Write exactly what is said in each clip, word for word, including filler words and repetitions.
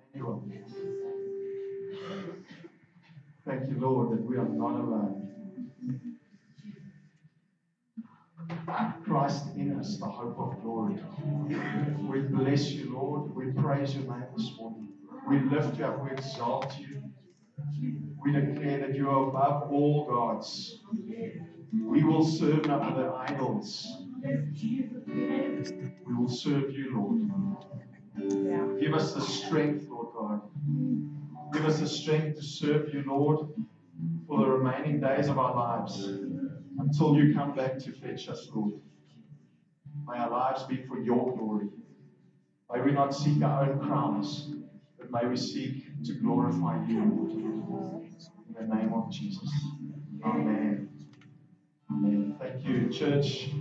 Anyone? Thank you, Lord, that we are not alone. Christ in us, the hope of glory. We bless you, Lord. We praise your name this morning. We lift you up. We exalt you. We declare that you are above all gods. We will serve none other idols. We will serve you, Lord. Give us the strength, Lord God. Give us the strength to serve you, Lord, for the remaining days of our lives until you come back to fetch us, Lord. May our lives be for your glory. May we not seek our own crowns, but may we seek to glorify you, Lord. In the name of Jesus. Amen. Amen. Thank you, church.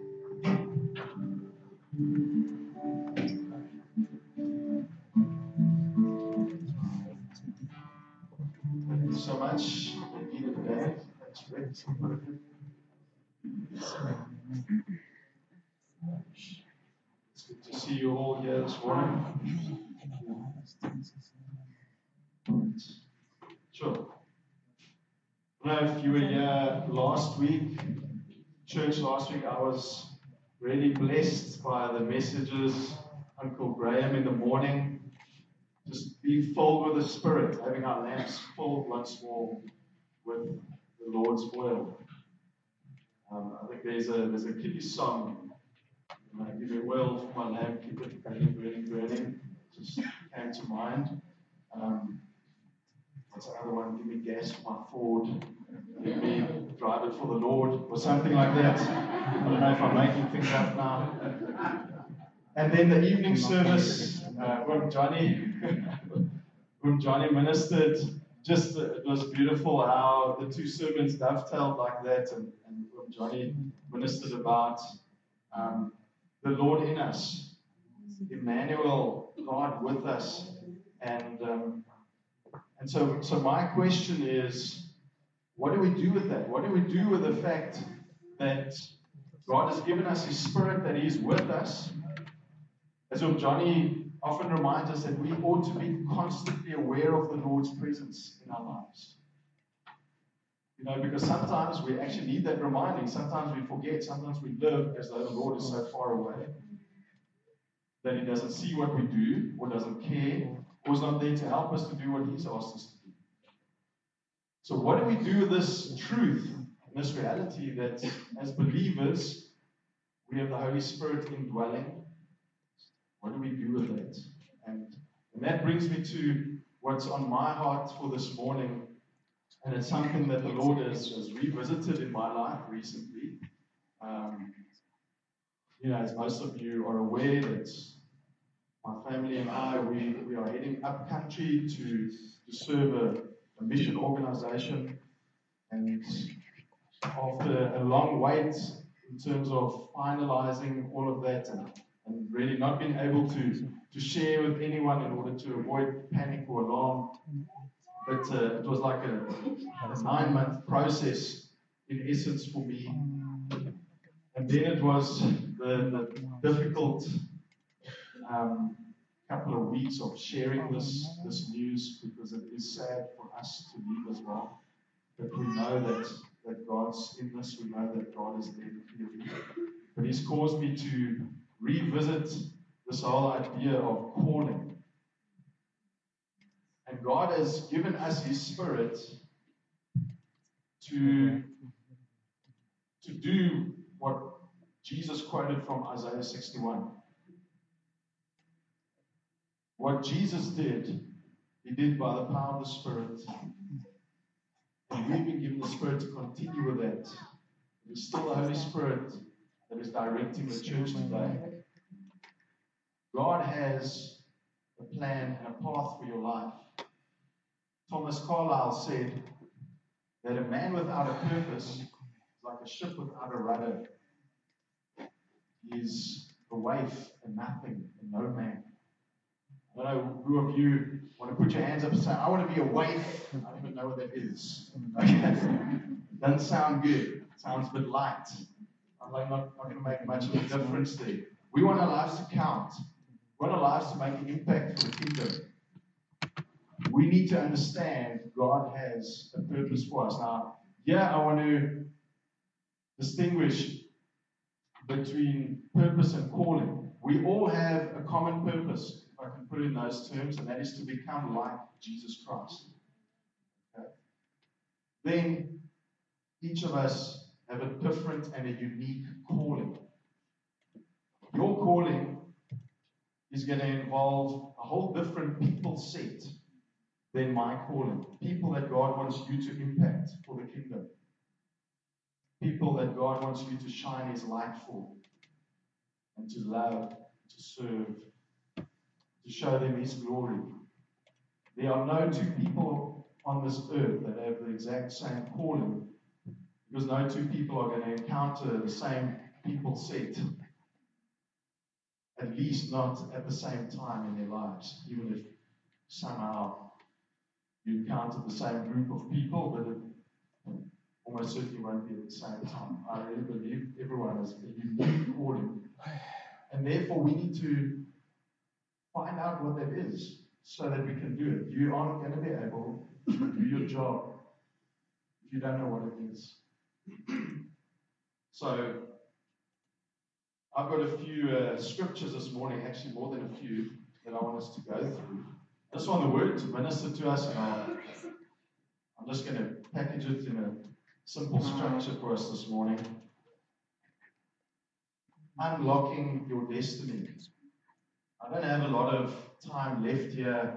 Thank you so much. Needed today. Thanks, Brett. It's good to see you all here this morning. Sure. I don't know if you were here last week, church last week. I was really blessed by the messages, Uncle Graham in the morning. Just being filled with the Spirit, having our lamps filled once more with the Lord's oil. Um, I think there's a there's a kiddie song. Uh, give me oil for my lamp, keep it burning, burning, burning. Just came to mind. Um, what's another one? Give me gas for my Ford. Let me drive it for the Lord, or something like that. I don't know if I'm making things up now. And then the evening service, uh, when Johnny, when Johnny ministered, just uh, it was beautiful how the two sermons dovetailed like that, and, and when Johnny ministered about um, the Lord in us, Emmanuel, God with us, and um, and so so my question is, what do we do with that? What do we do with the fact that God has given us His Spirit, that He is with us? As Johnny often reminds us that we ought to be constantly aware of the Lord's presence in our lives. You know, because sometimes we actually need that reminding. Sometimes we forget. Sometimes we live as though the Lord is so far away that He doesn't see what we do, or doesn't care, or is not there to help us to do what He's asked us to do. So what do we do with this truth, this reality that as believers, we have the Holy Spirit indwelling? What do we do with that? And, and that brings me to what's on my heart for this morning. And it's something that the Lord has, has revisited in my life recently. Um, you know, as most of you are aware, that my family and I, we, we are heading up country to, to serve a, a mission organization. And after a long wait in terms of finalizing all of that and and really not being able to, to share with anyone in order to avoid panic or alarm. But uh, it was like a, a nine-month process, in essence, for me. And then it was the, the difficult um, couple of weeks of sharing this, this news, because it is sad for us to leave as well. But we know that, that God's in this, we know that God is there clearly. But He's caused me to revisit this whole idea of calling. And God has given us His Spirit to, to do what Jesus quoted from Isaiah sixty-one. What Jesus did, He did by the power of the Spirit. And we've been given the Spirit to continue with that. It is still the Holy Spirit that is directing the church today. God has a plan and a path for your life. Thomas Carlyle said that a man without a purpose is like a ship without a rudder. He is a waif and nothing and no man. I don't know who of you want to put your hands up and say, I want to be a waif. I don't even know what that is. Okay. Doesn't sound good. Sounds a bit light. I'm like not, not going to make much of a difference there. We want our lives to count. We want our lives to make an impact for the kingdom. need to understand God has a purpose for us. Now, yeah, I want to distinguish between purpose and calling. We all have a common purpose, if I can put it in those terms, and that is to become like Jesus Christ. Okay? Then, each of us have a different and a unique calling. Your calling is going to involve a whole different people set than my calling. People that God wants you to impact for the kingdom. People that God wants you to shine His light for. And to love, to serve, to show them His glory. There are no two people on this earth that have the exact same calling, because no two people are going to encounter the same people set. At least not at the same time in their lives, even if somehow you encounter the same group of people, but it almost certainly won't be at the same time. I really believe everyone has a unique calling. And therefore, we need to find out what that is so that we can do it. You aren't going to be able to do your job if you don't know what it is. So, I've got a few uh, scriptures this morning, actually more than a few, that I want us to go through. I just want the word to minister to us, and I'll, I'm just going to package it in a simple structure for us this morning. Unlocking your destiny. I don't have a lot of time left here.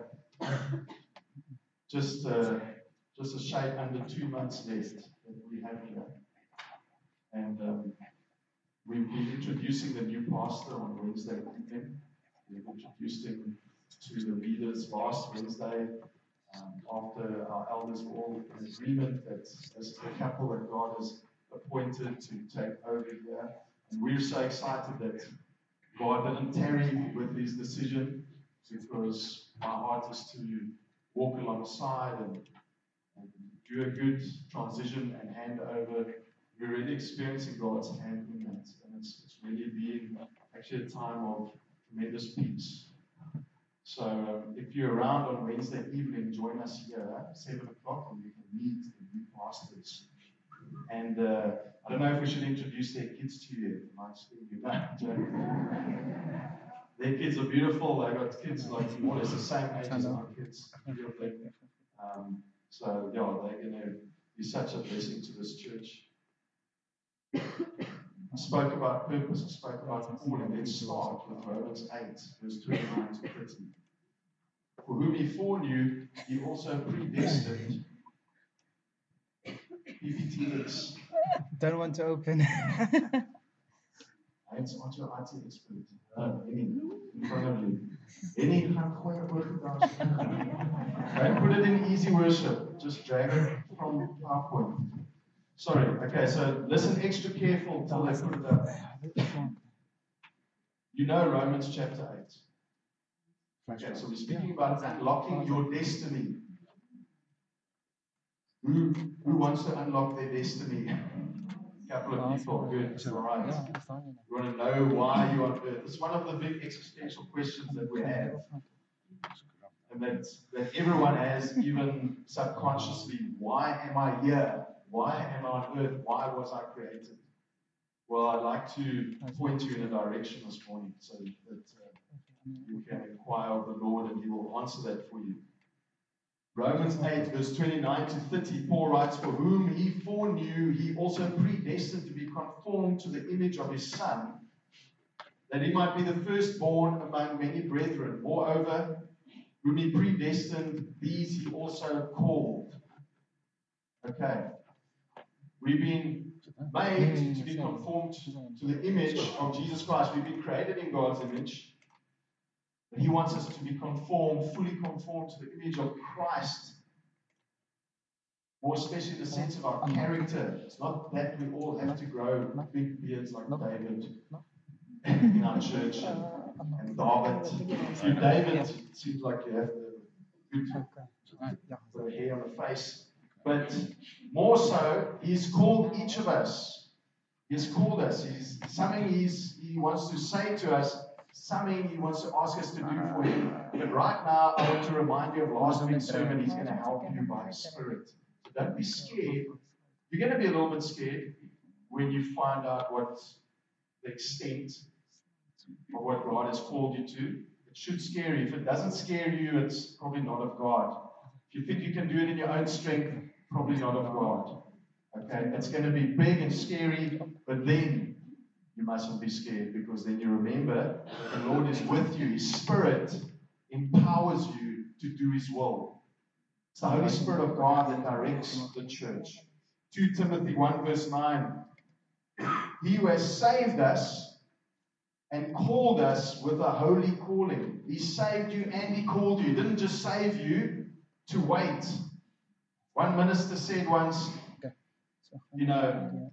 Just, uh, just a shade under two months left that we have here. And um, we've been introducing the new pastor on Wednesday evening. We've introduced him to the leaders last Wednesday. Um, after our elders were all in agreement that this is the couple that God has appointed to take over here. And we're so excited that God didn't tarry with his decision, because my heart is to walk alongside and, and do a good transition and hand over. We're really experiencing God's hand in that. And it's, it's really been actually a time of tremendous peace. So um, if you're around on Wednesday evening, join us here at seven o'clock and we can meet the new pastors. And uh, I don't know if we should introduce their kids to you. You know, their kids are beautiful. They got kids like more or less the same age as our kids. Um, so yeah, they're going to be such a blessing to this church. I spoke about purpose. I spoke about calling. Let's start with Romans eight, verse twenty-nine to thirty. For whom he foreknew, he also predestined. P P T X. Don't want to open. It's not your I T expert. No, any in front of you. Any gaan gooi oor daar. Don't put it in easy worship. Just drag it from PowerPoint. Sorry. Okay, so listen extra careful till I put it up. You know Romans chapter eight. Okay, so we're speaking about unlocking your destiny. Who, who wants to unlock their destiny? A couple of people. Good. All right. You want to know why you're on earth. It's one of the big existential questions that we have. And that, that everyone has, even subconsciously. Why am I here? Why am I on earth? Why was I created? Well, I'd like to point you in a direction this morning so that uh, you can inquire of the Lord and He will answer that for you. Romans eight, verse twenty-nine to thirty, Paul writes, for whom he foreknew, he also predestined to be conformed to the image of his Son, that he might be the firstborn among many brethren. Moreover, whom he predestined, these he also called. Okay. We've been made to be conformed to the image of Jesus Christ. We've been created in God's image. But He wants us to be conformed, fully conformed to the image of Christ. More especially the sense of our character. It's not that we all have to grow big beards like David in our church and, and David. If you're David, it seems like you have the good hair on the face. But more so, He's called each of us. He's called us. He's something he's, He wants to say to us. something He wants to ask us to do for Him. But right now, I want to remind you of last week's sermon. He's going to help you by His Spirit. So don't be scared. You're going to be a little bit scared when you find out what the extent of what God has called you to. It should scare you. If it doesn't scare you, it's probably not of God. If you think you can do it in your own strength, probably not of God. Okay? It's going to be big and scary, but then you mustn't be scared, because then you remember that the Lord is with you. His Spirit empowers you to do His will. It's the Holy Spirit of God that directs the church. Second Timothy one verse nine. He who has saved us and called us with a holy calling. He saved you and He called you. He didn't just save you to wait. One minister said once, you know,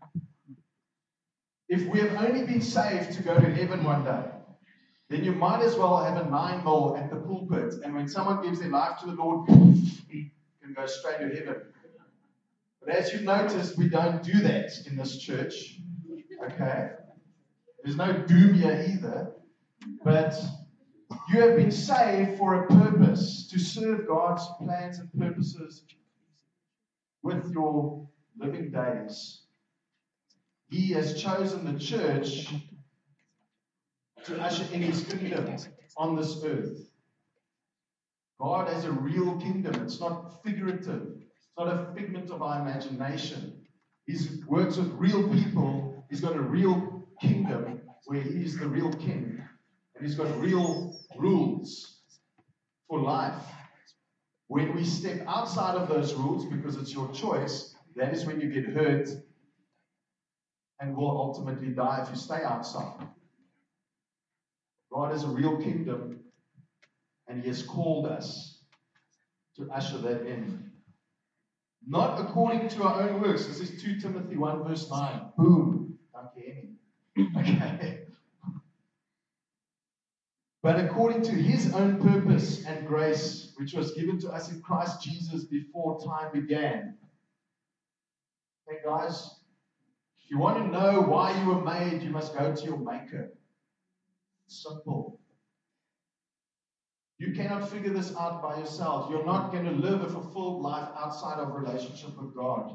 if we have only been saved to go to heaven one day, then you might as well have a nine mil at the pulpit, and when someone gives their life to the Lord, you can go straight to heaven. But as you've noticed, we don't do that in this church. Okay? There's no doom here either. But you have been saved for a purpose, to serve God's plans and purposes with your living days. He has chosen the church to usher in His kingdom on this earth. God has a real kingdom. It's not figurative. It's not a figment of our imagination. He works with real people. He's got a real kingdom where He is the real king. And He's got real rules for life. When we step outside of those rules, because it's your choice, that is when you get hurt and will ultimately die if you stay outside. God has a real kingdom, and He has called us to usher that in. Not according to our own works. This is Second Timothy one verse nine. Boom. Okay. But according to His own purpose and grace, which was given to us in Christ Jesus before time began. Okay, guys? If you want to know why you were made, you must go to your Maker. It's simple. You cannot figure this out by yourself. You're not going to live a fulfilled life outside of relationship with God.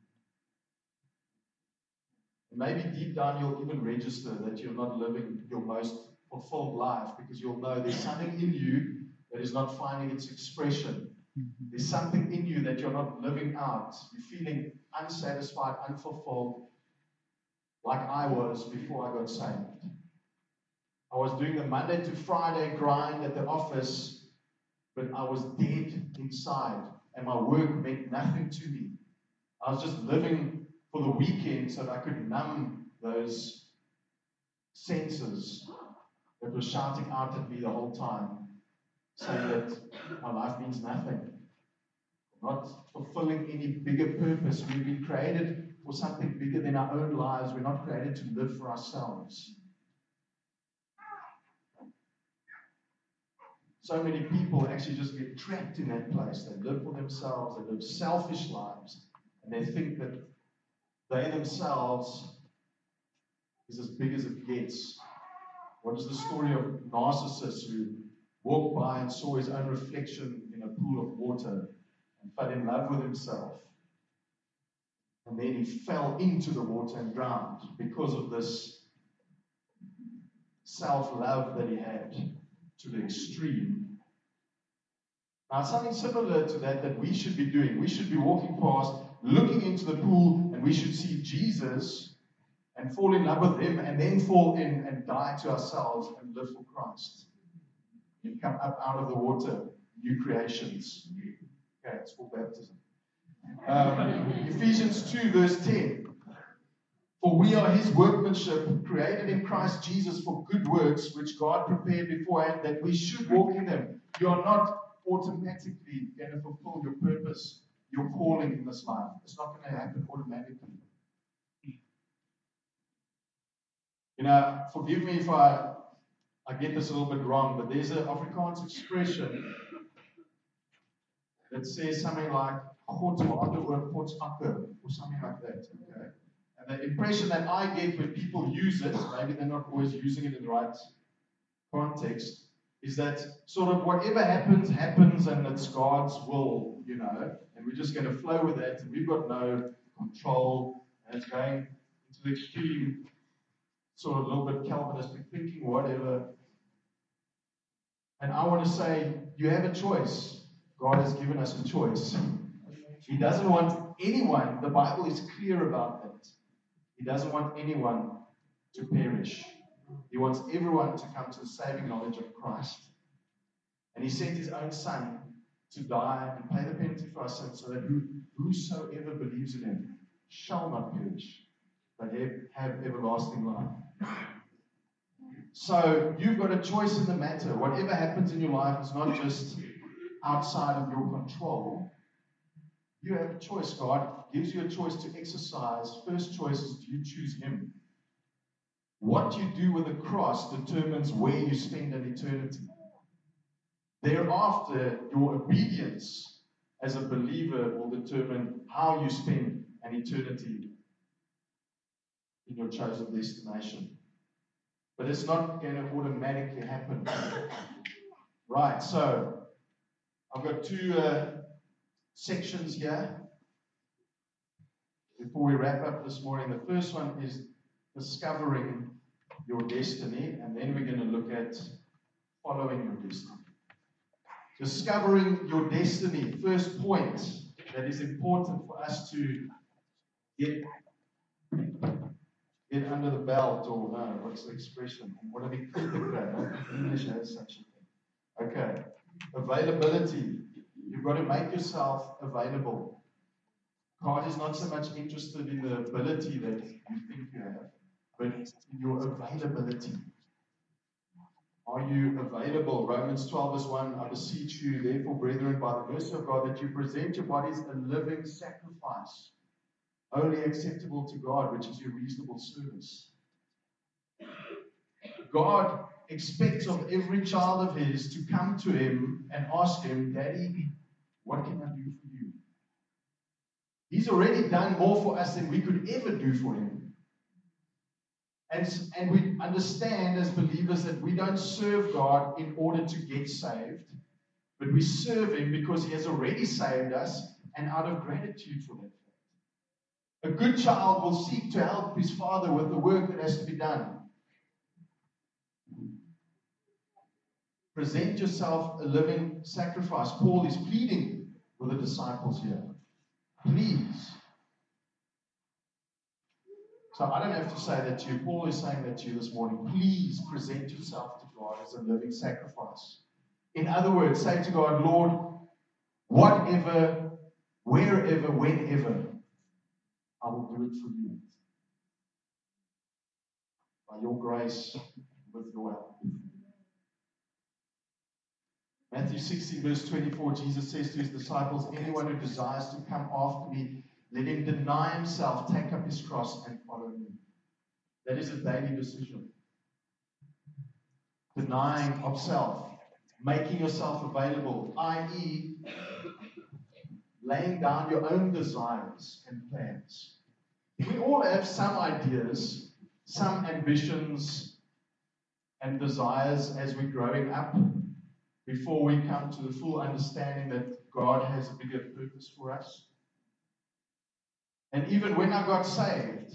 And maybe deep down you'll even register that you're not living your most fulfilled life, because you'll know there's something in you that is not finding its expression. There's something in you that you're not living out. You're feeling unsatisfied, unfulfilled, like I was before I got saved. I was doing the Monday to Friday grind at the office, but I was dead inside, and my work meant nothing to me. I was just living for the weekend so that I could numb those senses that were shouting out at me the whole time, saying that my life means nothing. I'm not fulfilling any bigger purpose. We've been created for something bigger than our own lives. We're not created to live for ourselves. So many people actually just get trapped in that place. They live for themselves. They live selfish lives. And they think that they themselves is as big as it gets. What is the story of Narcissus, who walked by and saw his own reflection in a pool of water and fell in love with himself? And then he fell into the water and drowned because of this self-love that he had to the extreme. Now, something similar to that that we should be doing. We should be walking past, looking into the pool, and we should see Jesus and fall in love with Him, and then fall in and die to ourselves and live for Christ. And come up out of the water, new creations. Okay, it's called baptism. Um, Ephesians two verse ten. For we are His workmanship, created in Christ Jesus for good works, which God prepared beforehand that we should walk in them. You are not automatically going to fulfill your purpose, your calling in this life. It's not going to happen automatically. You know, forgive me if I, I get this a little bit wrong, but there's an Afrikaans expression that says something like God water or God's akker, or something like that. Okay? And the impression that I get when people use it, maybe they're not always using it in the right context is that sort of whatever happens, happens, and it's God's will, you know, and we're just going to flow with that, and we've got no control, and it's going into the extreme, sort of a little bit Calvinistic thinking, whatever. And I want to say, you have a choice. God has given us a choice. He doesn't want anyone, the Bible is clear about that. He doesn't want anyone to perish. He wants everyone to come to the saving knowledge of Christ. And He sent His own Son to die and pay the penalty for our sins, so that who, whosoever believes in Him shall not perish, but have, have everlasting life. So you've got a choice in the matter. Whatever happens in your life is not just outside of your control. You have a choice. God gives you a choice to exercise. First choice is, do you choose Him? What you do with the cross determines where you spend an eternity. Thereafter, your obedience as a believer will determine how you spend an eternity in your chosen destination. But it's not going to automatically happen. Right, so I've got two uh, sections here before we wrap up this morning. The first one is discovering your destiny, and then we're going to look at following your destiny. Discovering your destiny, first point that is important for us to get, get under the belt, or no, what's the expression? What are we English has such a thing. Okay, availability. You've got to make yourself available. God is not so much interested in the ability that you think you have, but in your availability. Are you available? Romans twelve verse one, I beseech you, therefore, brethren, by the mercy of God, that you present your bodies a living sacrifice, only acceptable to God, which is your reasonable service. God expects of every child of His to come to Him and ask Him, Daddy, what can I do for you? He's already done more for us than we could ever do for Him. And, and we understand as believers that we don't serve God in order to get saved, but we serve Him because He has already saved us, and out of gratitude for that fact. A good child will seek to help his father with the work that has to be done. Present yourself a living sacrifice. Paul is pleading with the disciples here. Please. So I don't have to say that to you. Paul is saying that to you this morning. Please present yourself to God as a living sacrifice. In other words, say to God, Lord, whatever, wherever, whenever, I will do it for you. By your grace, with your help. Matthew sixteen, verse twenty-four, Jesus says to His disciples, anyone who desires to come after me, let him deny himself, take up his cross, and follow me. That is a daily decision. Denying of self, making yourself available, that is, laying down your own desires and plans. We all have some ideas, some ambitions and desires as we're growing up, before we come to the full understanding that God has a bigger purpose for us. And even when I got saved,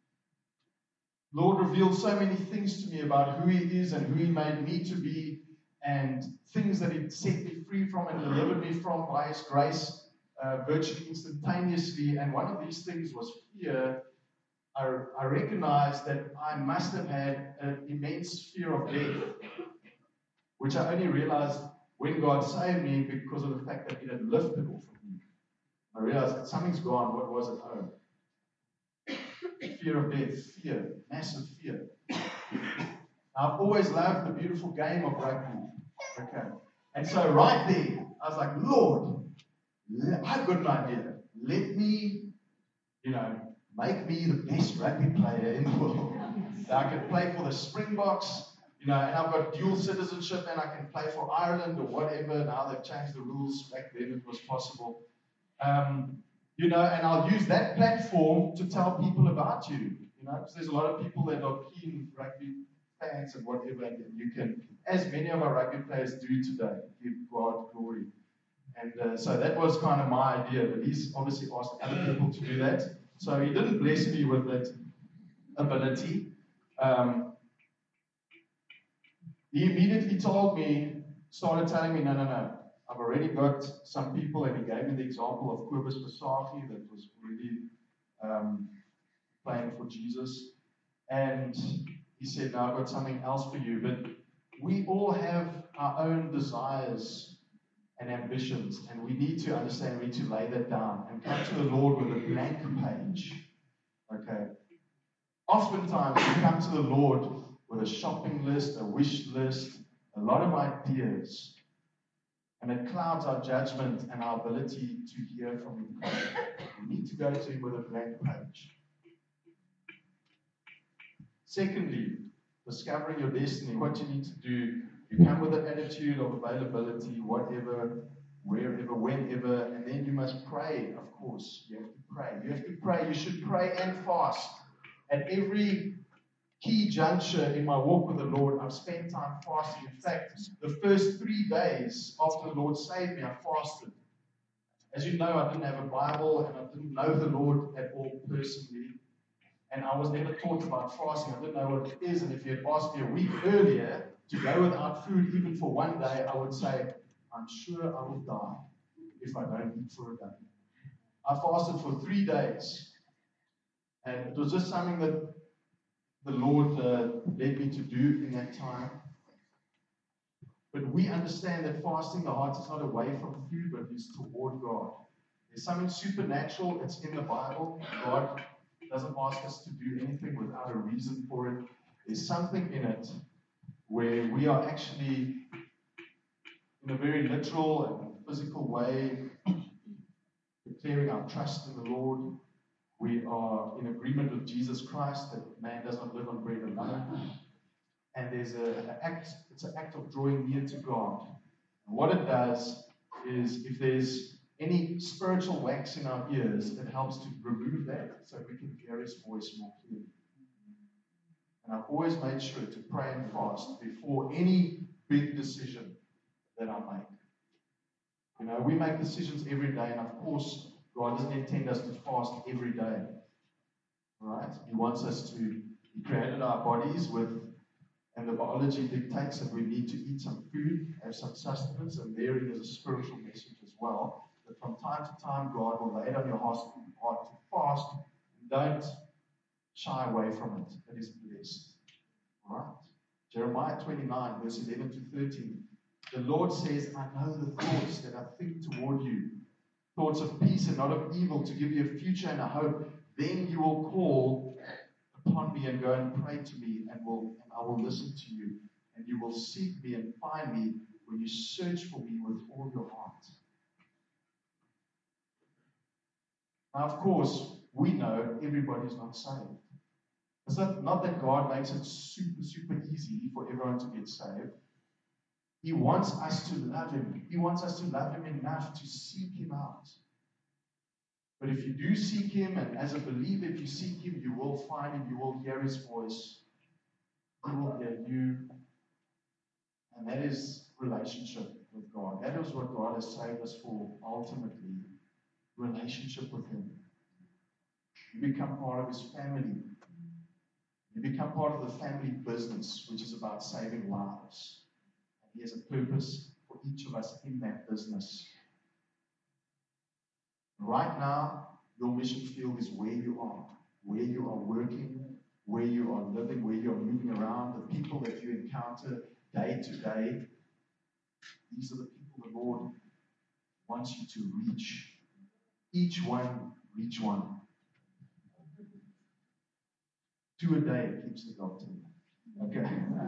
Lord revealed so many things to me about who He is and who He made me to be, and things that He set me free from and delivered me from by His grace uh, virtually instantaneously. And one of these things was fear. I, I recognized that I must have had an immense fear of death, which I only realized when God saved me because of the fact that He had lifted off of me. I realized that something's gone. What was at home? Fear of death, fear, massive fear. I've always loved the beautiful game of rugby. Okay. And so right there, I was like, Lord, I've got an idea. Let me, you know, make me the best rugby player in the world. So I can play for the Springboks, you know, and I've got dual citizenship, and I can play for Ireland or whatever. Now they've changed the rules. Back then it was possible. Um, you know, and I'll use that platform to tell people about you. You know, because there's a lot of people that are keen rugby fans and whatever, and you can, as many of our rugby players do today, give God glory. And uh, so that was kind of my idea, but he's obviously asked other people to do that. So he didn't bless me with that ability. Um, he immediately told me, started telling me, no, no, no, I've already got some people, and he gave me the example of Kobus Pasaki that was really um, playing for Jesus. And he said, no, I've got something else for you. But we all have our own desires and ambitions, and we need to understand, we need to lay that down and come to the Lord with a blank page. Okay? Oftentimes, we come to the Lord with a shopping list, a wish list, a lot of ideas, and it clouds our judgment and our ability to hear from Him. We need to go to Him with a blank page. Secondly, discovering your destiny. What you need to do, you come with an attitude of availability, whatever, wherever, whenever, and then you must pray, of course. You have to pray. You have to pray. You should pray and fast. At every key juncture in my walk with the Lord, I've spent time fasting. In fact, the first three days after the Lord saved me, I fasted. As you know, I didn't have a Bible, and I didn't know the Lord at all personally. And I was never taught about fasting. I didn't know what it is. And if you had asked me a week earlier to go without food even for one day, I would say, I'm sure I will die if I don't eat for a day. I fasted for three days. And it was just something that the Lord uh, led me to do in that time. But we understand that fasting, the heart is not away from food, but it's toward God. There's something supernatural. It's in the Bible. God doesn't ask us to do anything without a reason for it. There's something in it where we are actually, in a very literal and physical way, declaring our trust in the Lord. We are in agreement with Jesus Christ that man does not live on bread alone. And there's a, an act, it's an act of drawing near to God. And what it does is, if there's any spiritual wax in our ears, it helps to remove that so we can hear His voice more clearly. And I've always made sure to pray and fast before any big decision that I make. You know, we make decisions every day, and of course, God doesn't intend us to fast every day. Right? He wants us to, He created our bodies with, and the biology dictates that we need to eat some food, have some sustenance, and therein is a spiritual message as well. That from time to time, God will lay it on your heart to fast, and don't shy away from it. It is blessed. All right? Jeremiah twenty-nine, verse eleven to thirteen. The Lord says, I know the thoughts that I think toward you, thoughts of peace and not of evil, to give you a future and a hope. Then you will call upon me and go and pray to me, and will and I will listen to you. And you will seek me and find me when you search for me with all your heart. Now, of course, we know everybody's not saved. It's not, not that God makes it super, super easy for everyone to get saved. He wants us to love Him. He wants us to love Him enough to seek Him out. But if you do seek Him, and as a believer, if you seek Him, you will find Him, you will hear His voice. He will hear you. And that is relationship with God. That is what God has saved us for, ultimately. Relationship with Him. You become part of His family. You become part of the family business, which is about saving lives. And He has a purpose for each of us in that business. Right now, your mission field is where you are, where you are working, where you are living, where you are moving around, the people that you encounter day to day. These are the people the Lord wants you to reach. Each one, reach one. Two a day keeps the doctor. Okay.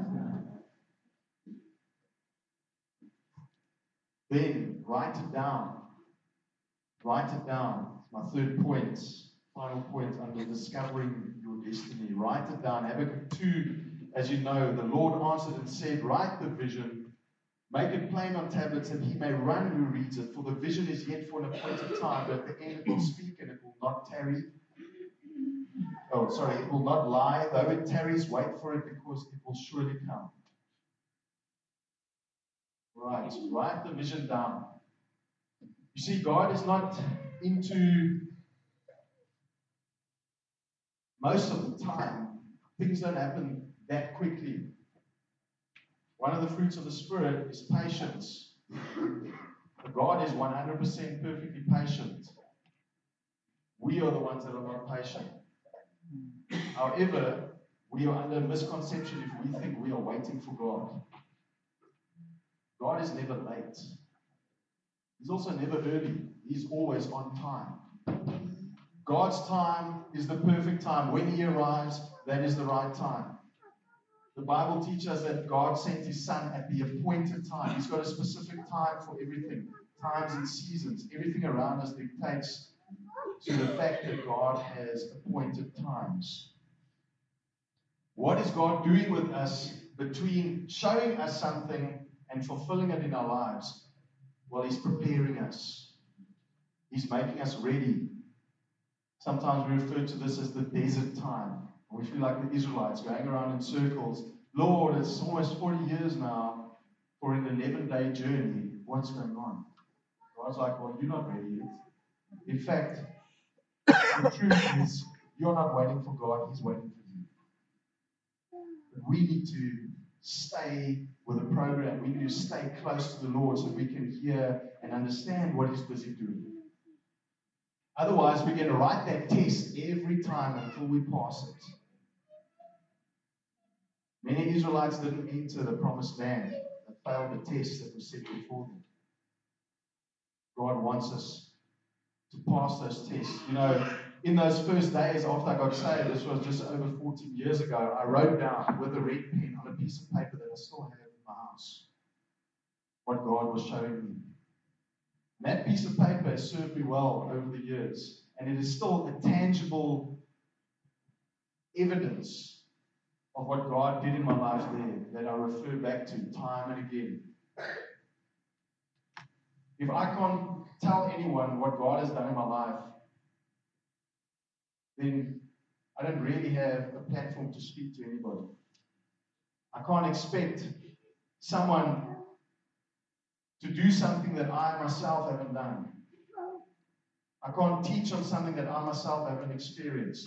Then write it down. Write it down. My third point, final point under discovering your destiny. Write it down. Habakkuk two, as you know, the Lord answered and said, write the vision, make it plain on tablets, that he may run who reads it. For the vision is yet for an appointed time, but at the end it will speak and it will not tarry. Oh, sorry, it will not lie. Though it tarries, wait for it because it will surely come. Right, write the vision down. You see, God is not into, most of the time, things don't happen that quickly. One of the fruits of the Spirit is patience. God is one hundred percent perfectly patient. We are the ones that are not patient. However, we are under misconception if we think we are waiting for God. God is never late. He's also never early. He's always on time. God's time is the perfect time. When He arrives, that is the right time. The Bible teaches us that God sent His Son at the appointed time. He's got a specific time for everything. Times and seasons. Everything around us dictates to the fact that God has appointed times. What is God doing with us between showing us something and fulfilling it in our lives? Well, He's preparing us. He's making us ready. Sometimes we refer to this as the desert time. We feel like the Israelites going around in circles. Lord, it's almost forty years now for an eleven-day journey. What's going on? God's like, well, you're not ready yet. In fact, the truth is, you're not waiting for God, He's waiting for you. But we need to stay with the program. We need to stay close to the Lord so we can hear and understand what He's busy doing. Otherwise, we're going to write that test every time until we pass it. Many Israelites didn't enter the promised land. They failed the test that was set before them. God wants us to pass those tests. You know, in those first days after I got saved, this was just over fourteen years ago, I wrote down with a red pen on a piece of paper that I still have in my house what God was showing me. And that piece of paper has served me well over the years. And it is still a tangible evidence of what God did in my life there that I refer back to time and again. If I can't tell anyone what God has done in my life, then I don't really have a platform to speak to anybody. I can't expect someone to do something that I myself haven't done. I can't teach on something that I myself haven't experienced.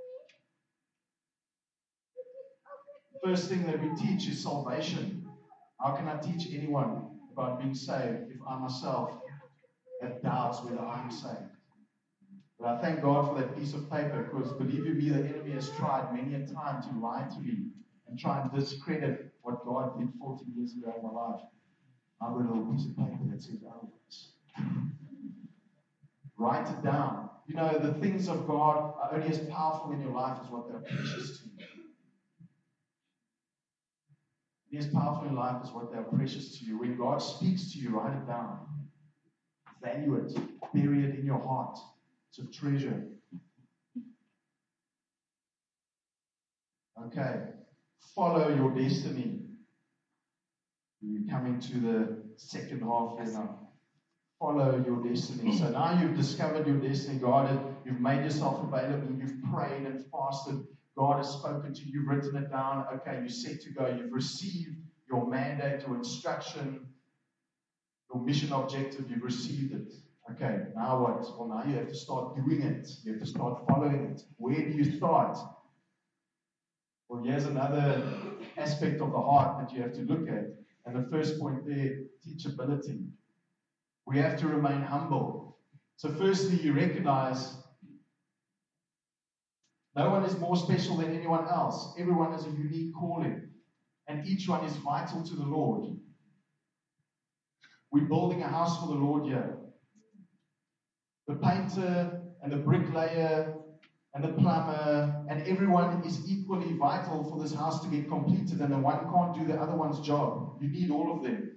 The first thing that we teach is salvation. How can I teach anyone about being saved if I myself have doubts whether I'm saved? But I thank God for that piece of paper, because believe you me, the enemy has tried many a time to lie to me and try and discredit what God did fourteen years ago in my life. I've got a little piece of paper that says otherwise. Write it down. You know, the things of God are only as powerful in your life as what they're precious to you. Only as powerful in life as what they are precious to you. When God speaks to you, write it down. Value it. Bury it in your heart. It's a treasure. Okay. Follow your destiny. We're coming to the second half here now. Follow your destiny. So now you've discovered your destiny. God has, you've made yourself available. You've prayed and fasted. God has spoken to you. You've written it down. Okay, you're set to go. You've received your mandate, your instruction, your mission objective. You've received it. Okay, now what? Well, now you have to start doing it. You have to start following it. Where do you start? Well, here's another aspect of the heart that you have to look at. And the first point there, teachability. We have to remain humble. So firstly, you recognize no one is more special than anyone else. Everyone has a unique calling. And each one is vital to the Lord. We're building a house for the Lord here. The painter and the bricklayer and the plumber and everyone is equally vital for this house to get completed, and the one can't do the other one's job. You need all of them.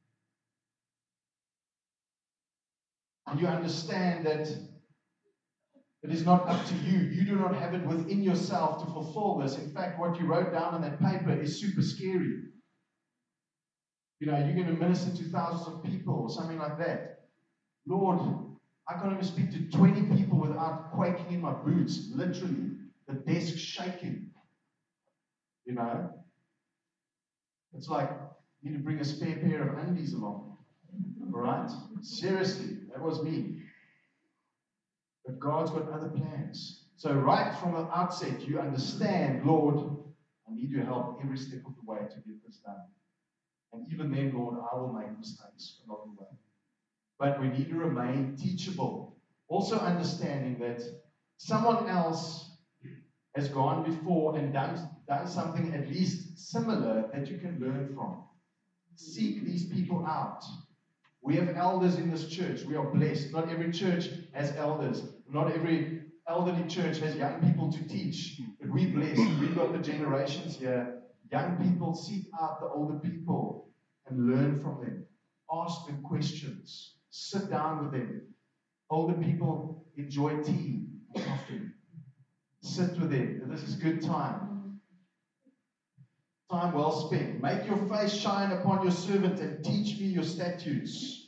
And you understand that it is not up to you. You do not have it within yourself to fulfill this. In fact, what you wrote down on that paper is super scary. You know, you're going to minister to thousands of people or something like that. Lord, I can't even speak to twenty people without quaking in my boots, literally. the desk shaking. You know? It's like you need to bring a spare pair of undies along. Alright? Seriously, that was me. But God's got other plans. So right from the outset, you understand, Lord, I need your help every step of the way to get this done. And even then, Lord, I will make mistakes along the way. But we need to remain teachable. Also understanding that someone else has gone before and done, done something at least similar that you can learn from. Seek these people out. We have elders in this church. We are blessed. Not every church has elders. Not every elderly church has young people to teach. But we're blessed. We've got the generations here. Young people seek out the older people and learn from them. Ask them questions. Sit down with them. Older people enjoy tea and coffee. Sit with them. This is good time. Time well spent. Make your face shine upon your servant and teach me your statutes.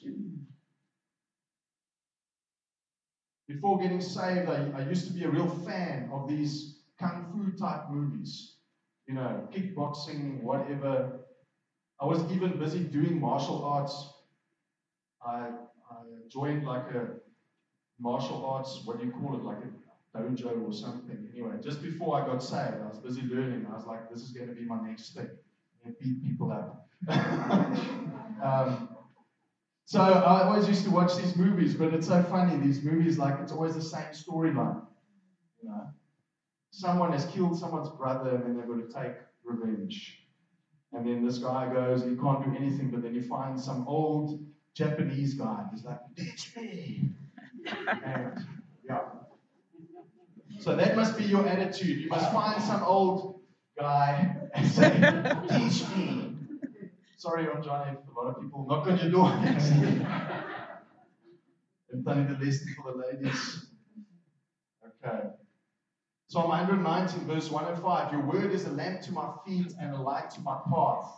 Before getting saved, I, I used to be a real fan of these kung fu type movies. You know, kickboxing, whatever. I was even busy doing martial arts. I, I joined like a martial arts, what do you call it, like a dojo or something. Anyway, just before I got saved, I was busy learning. I was like, this is going to be my next step. I'm going to beat people up. um, so I always used to watch these movies, but it's so funny. These movies, like, it's always the same storyline. You know, someone has killed someone's brother, and then they're going to take revenge. And then this guy goes, he can't do anything, but then you find some old Japanese guy. He's like, teach me. And yeah. So that must be your attitude. You must find some old guy and say, teach me. Sorry, Ron John, if a lot of people knock on your door. And done the lesson for the ladies. Okay. Psalm one nineteen, verse one and five. Your word is a lamp to my feet and a light to my path.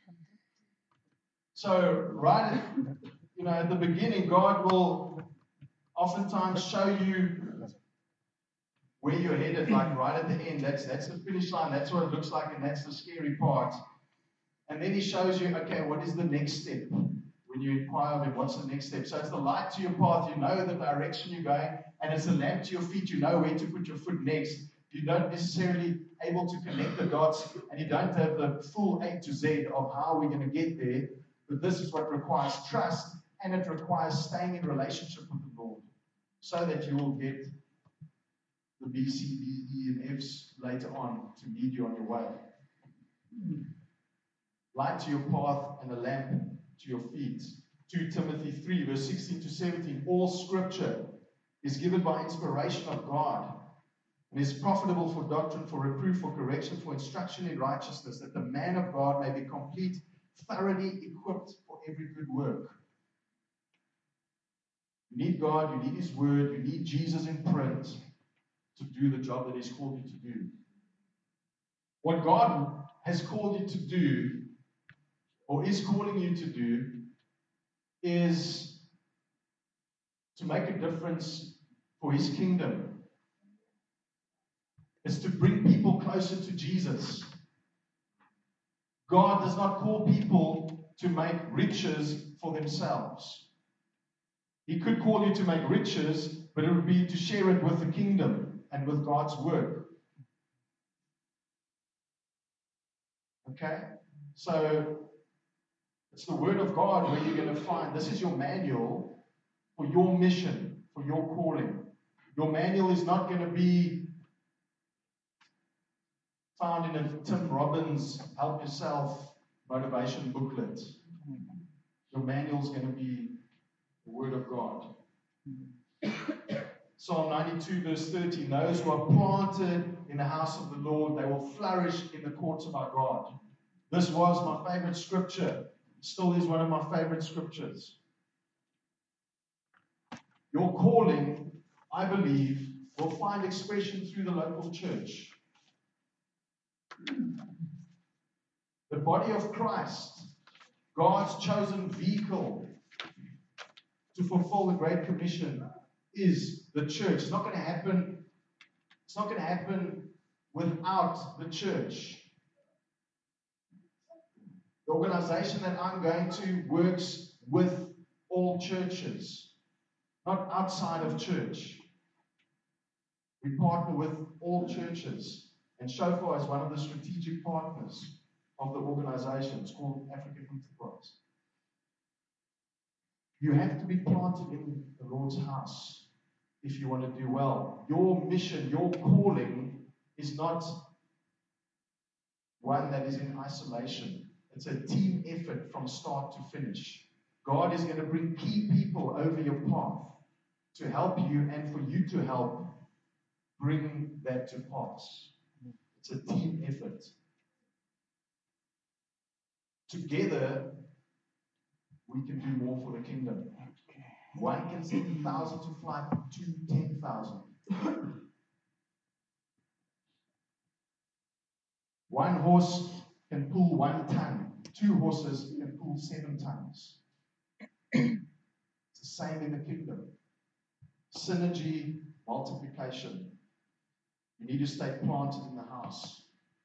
So, right at, you know, at the beginning, God will oftentimes show you where you're headed, like right at the end. That's that's the finish line. That's what it looks like, and that's the scary part. And then He shows you, okay, what is the next step? When you inquire of Him, what's the next step? So it's the light to your path. You know the direction you're going, and it's a lamp to your feet. You know where to put your foot next. You don't necessarily able to connect the dots, and you don't have the full A to Z of how we're going to get there. But this is what requires trust, and it requires staying in relationship with the Lord, so that you will get the B, C, D, E, and F's later on to lead you on your way. Light to your path and a lamp to your feet. Second Timothy three, verse sixteen to seventeen. All scripture is given by inspiration of God and is profitable for doctrine, for reproof, for correction, for instruction in righteousness, that the man of God may be complete, thoroughly equipped for every good work. You need God, you need His word, you need Jesus in print to do the job that He's called you to do. What God has called you to do, or is calling you to do, is to make a difference for His kingdom. It's to bring people closer to Jesus. God does not call people to make riches for themselves. He could call you to make riches, but it would be to share it with the kingdom and with God's work. Okay? So, it's the Word of God where you're going to find, this is your manual for your mission, for your calling. Your manual is not going to be found in a Tim Robbins Help Yourself motivation booklet. Your manual is going to be the Word of God. Psalm ninety-two, verse thirteen. Those who are planted in the house of the Lord, they will flourish in the courts of our God. This was my favorite scripture. Still is one of my favorite scriptures. Your calling, I believe, will find expression through the local church. The body of Christ, God's chosen vehicle to fulfill the Great Commission, is the church. It's not going to happen. It's not going to happen without the church. The organization that I'm going to works with all churches, not outside of church. We partner with all churches, and Shofar is one of the strategic partners of the organization. It's called African Enterprise. You have to be planted in the Lord's house if you want to do well. Your mission, your calling is not one that is in isolation. It's a team effort from start to finish. God is going to bring key people over your path to help you and for you to help bring that to pass. It's a team effort. Together, we can do more for the kingdom. One can send a thousand to fly to ten thousand. One horse can pull one ton. Two horses can pull seven tons. It's the same in the kingdom. Synergy, multiplication. You need to stay planted in the house.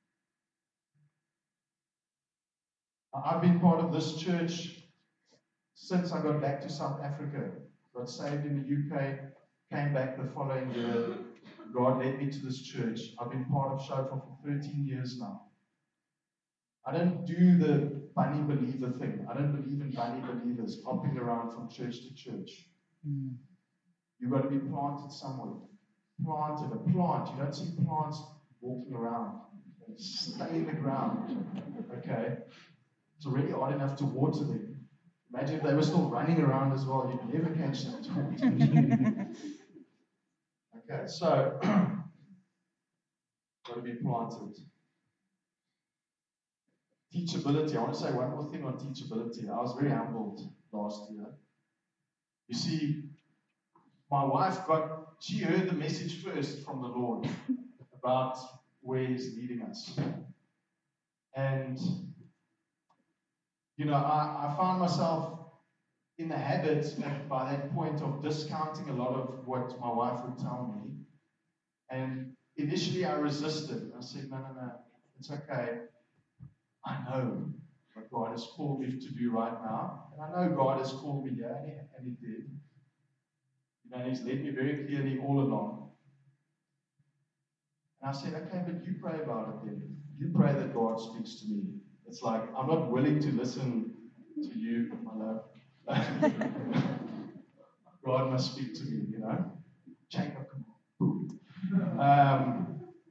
I've been part of this church since I got back to South Africa. Got saved in the U K, came back the following year. God led me to this church. I've been part of Shofar for thirteen years now. I don't do the bunny believer thing. I don't believe in bunny believers hopping around from church to church. Mm. You've got to be planted somewhere. Planted, a plant. You don't see plants walking around. They stay in the ground. Okay? It's already hard enough to water them. Imagine if they were still running around as well. You'd never catch them to water. Okay, so got to be planted. Teachability. I want to say one more thing on teachability. I was very humbled last year. You see, my wife got, she heard the message first from the Lord about where He's leading us. And, you know, I, I found myself in the habit at, by that point of discounting a lot of what my wife would tell me. And initially I resisted. I said, no, no, no, it's okay. I know what God has called me to do right now. And I know God has called me here, and He, and he did. You know, He's led me very clearly all along. And I said, okay, but you pray about it then. You pray that God speaks to me. It's like, I'm not willing to listen to you, my love. God must speak to me, you know. Jacob, come on. Um,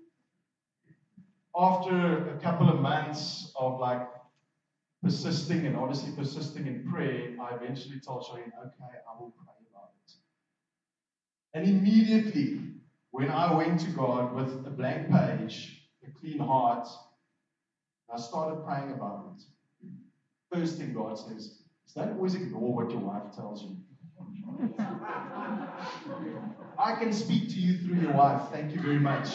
After a couple of months of like persisting and obviously persisting in prayer, I eventually told Shireen, okay, I will pray about it. And immediately, when I went to God with a blank page, a clean heart, I started praying about it. First thing God says is, don't always ignore what your wife tells you. I can speak to you through your wife. Thank you very much.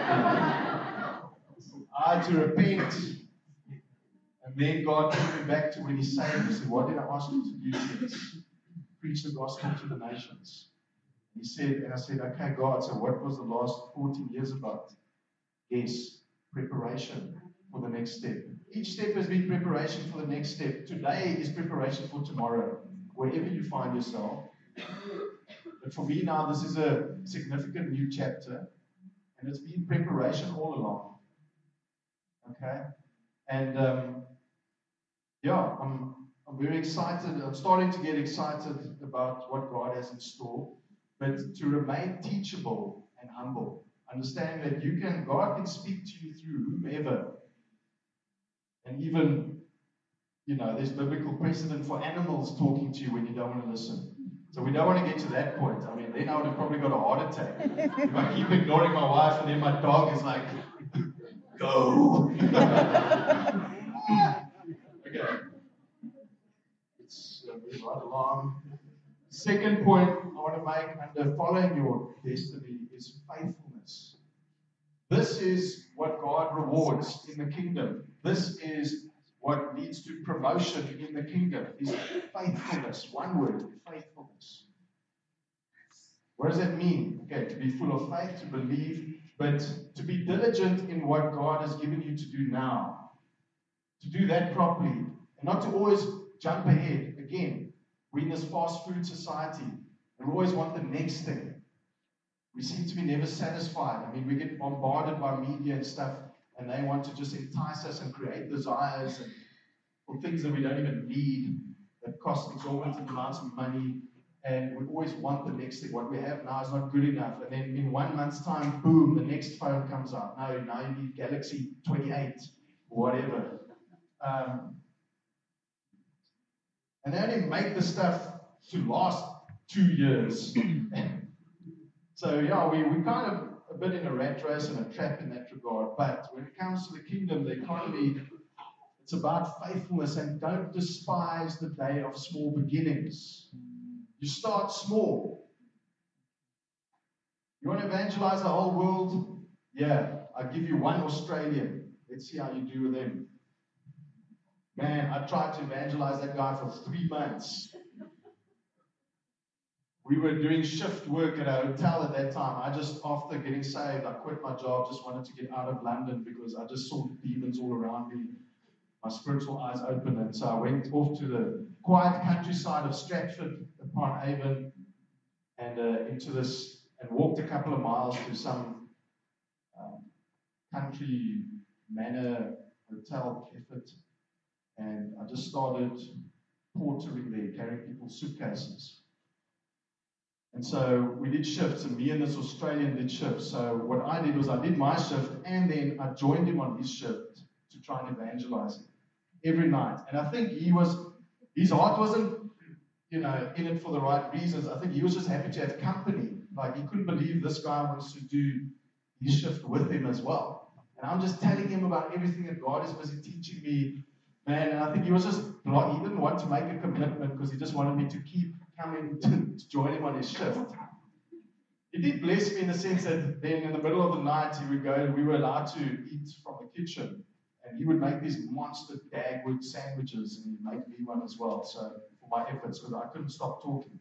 I had to repent. And then God took me back to when He saved me. He said, what did I ask you to do since? Preach the gospel to the nations. He said, and I said, okay, God, so what was the last fourteen years about? Yes, preparation for the next step. Each step has been preparation for the next step. Today is preparation for tomorrow, wherever you find yourself. But for me now, this is a significant new chapter, and it's been preparation all along. Okay? And, um, yeah, I'm, I'm very excited. I'm starting to get excited about what God has in store. But to remain teachable and humble. Understand that you can, God can speak to you through whomever. And even, you know, there's biblical precedent for animals talking to you when you don't want to listen. So we don't want to get to that point. I mean, then I would have probably got a heart attack. If I keep ignoring my wife and then my dog is like, go. Okay. It's uh, moving right along. Second point I want to make under following your destiny is faithfulness. This is what God rewards in the kingdom. This is what leads to promotion in the kingdom, is faithfulness. One word, faithfulness. What does that mean? Okay, to be full of faith, to believe, But to be diligent in what God has given you to do now, to do that properly, and not to always jump ahead. Again, we're in this fast food society, and we always want the next thing. We seem to be never satisfied. I mean, we get bombarded by media and stuff, and they want to just entice us and create desires and for things that we don't even need, that cost exorbitant amounts of money, and we always want the next thing. What we have now is not good enough. And then in one month's time, boom, the next phone comes out. No, now you need Galaxy twenty-eight, or whatever. Um, and they only make the stuff to last two years. So, yeah, we, we kind of a bit in a rat race and a trap in that regard. But when it comes to the kingdom, the economy, it's about faithfulness, and don't despise the day of small beginnings. You start small. You want to evangelize the whole world? Yeah, I give you one Australian. Let's see how you do with him. Man, I tried to evangelize that guy for three months. We were doing shift work at a hotel at that time. I just, after getting saved, I quit my job, just wanted to get out of London because I just saw demons all around me. My spiritual eyes opened, and so I went off to the quiet countryside of Stratford upon Avon and uh, into this, and walked a couple of miles to some um, country manor hotel, Kefit, and I just started portering there, carrying people's suitcases. And so we did shifts, and me and this Australian did shifts. So what I did was I did my shift, and then I joined him on his shift to try and evangelize him every night. And I think he was, his heart wasn't, you know, in it for the right reasons. I think he was just happy to have company. Like, he couldn't believe this guy wants to do his shift with him as well. And I'm just telling him about everything that God is busy teaching me, man. And I think he was just, he didn't want to make a commitment because he just wanted me to keep coming to, to join him on his shift. He did bless me in the sense that then in the middle of the night he would go, and we were allowed to eat from the kitchen. And he would make these monster Dagwood sandwiches, and he'd make me one as well. So for my efforts, because I couldn't stop talking.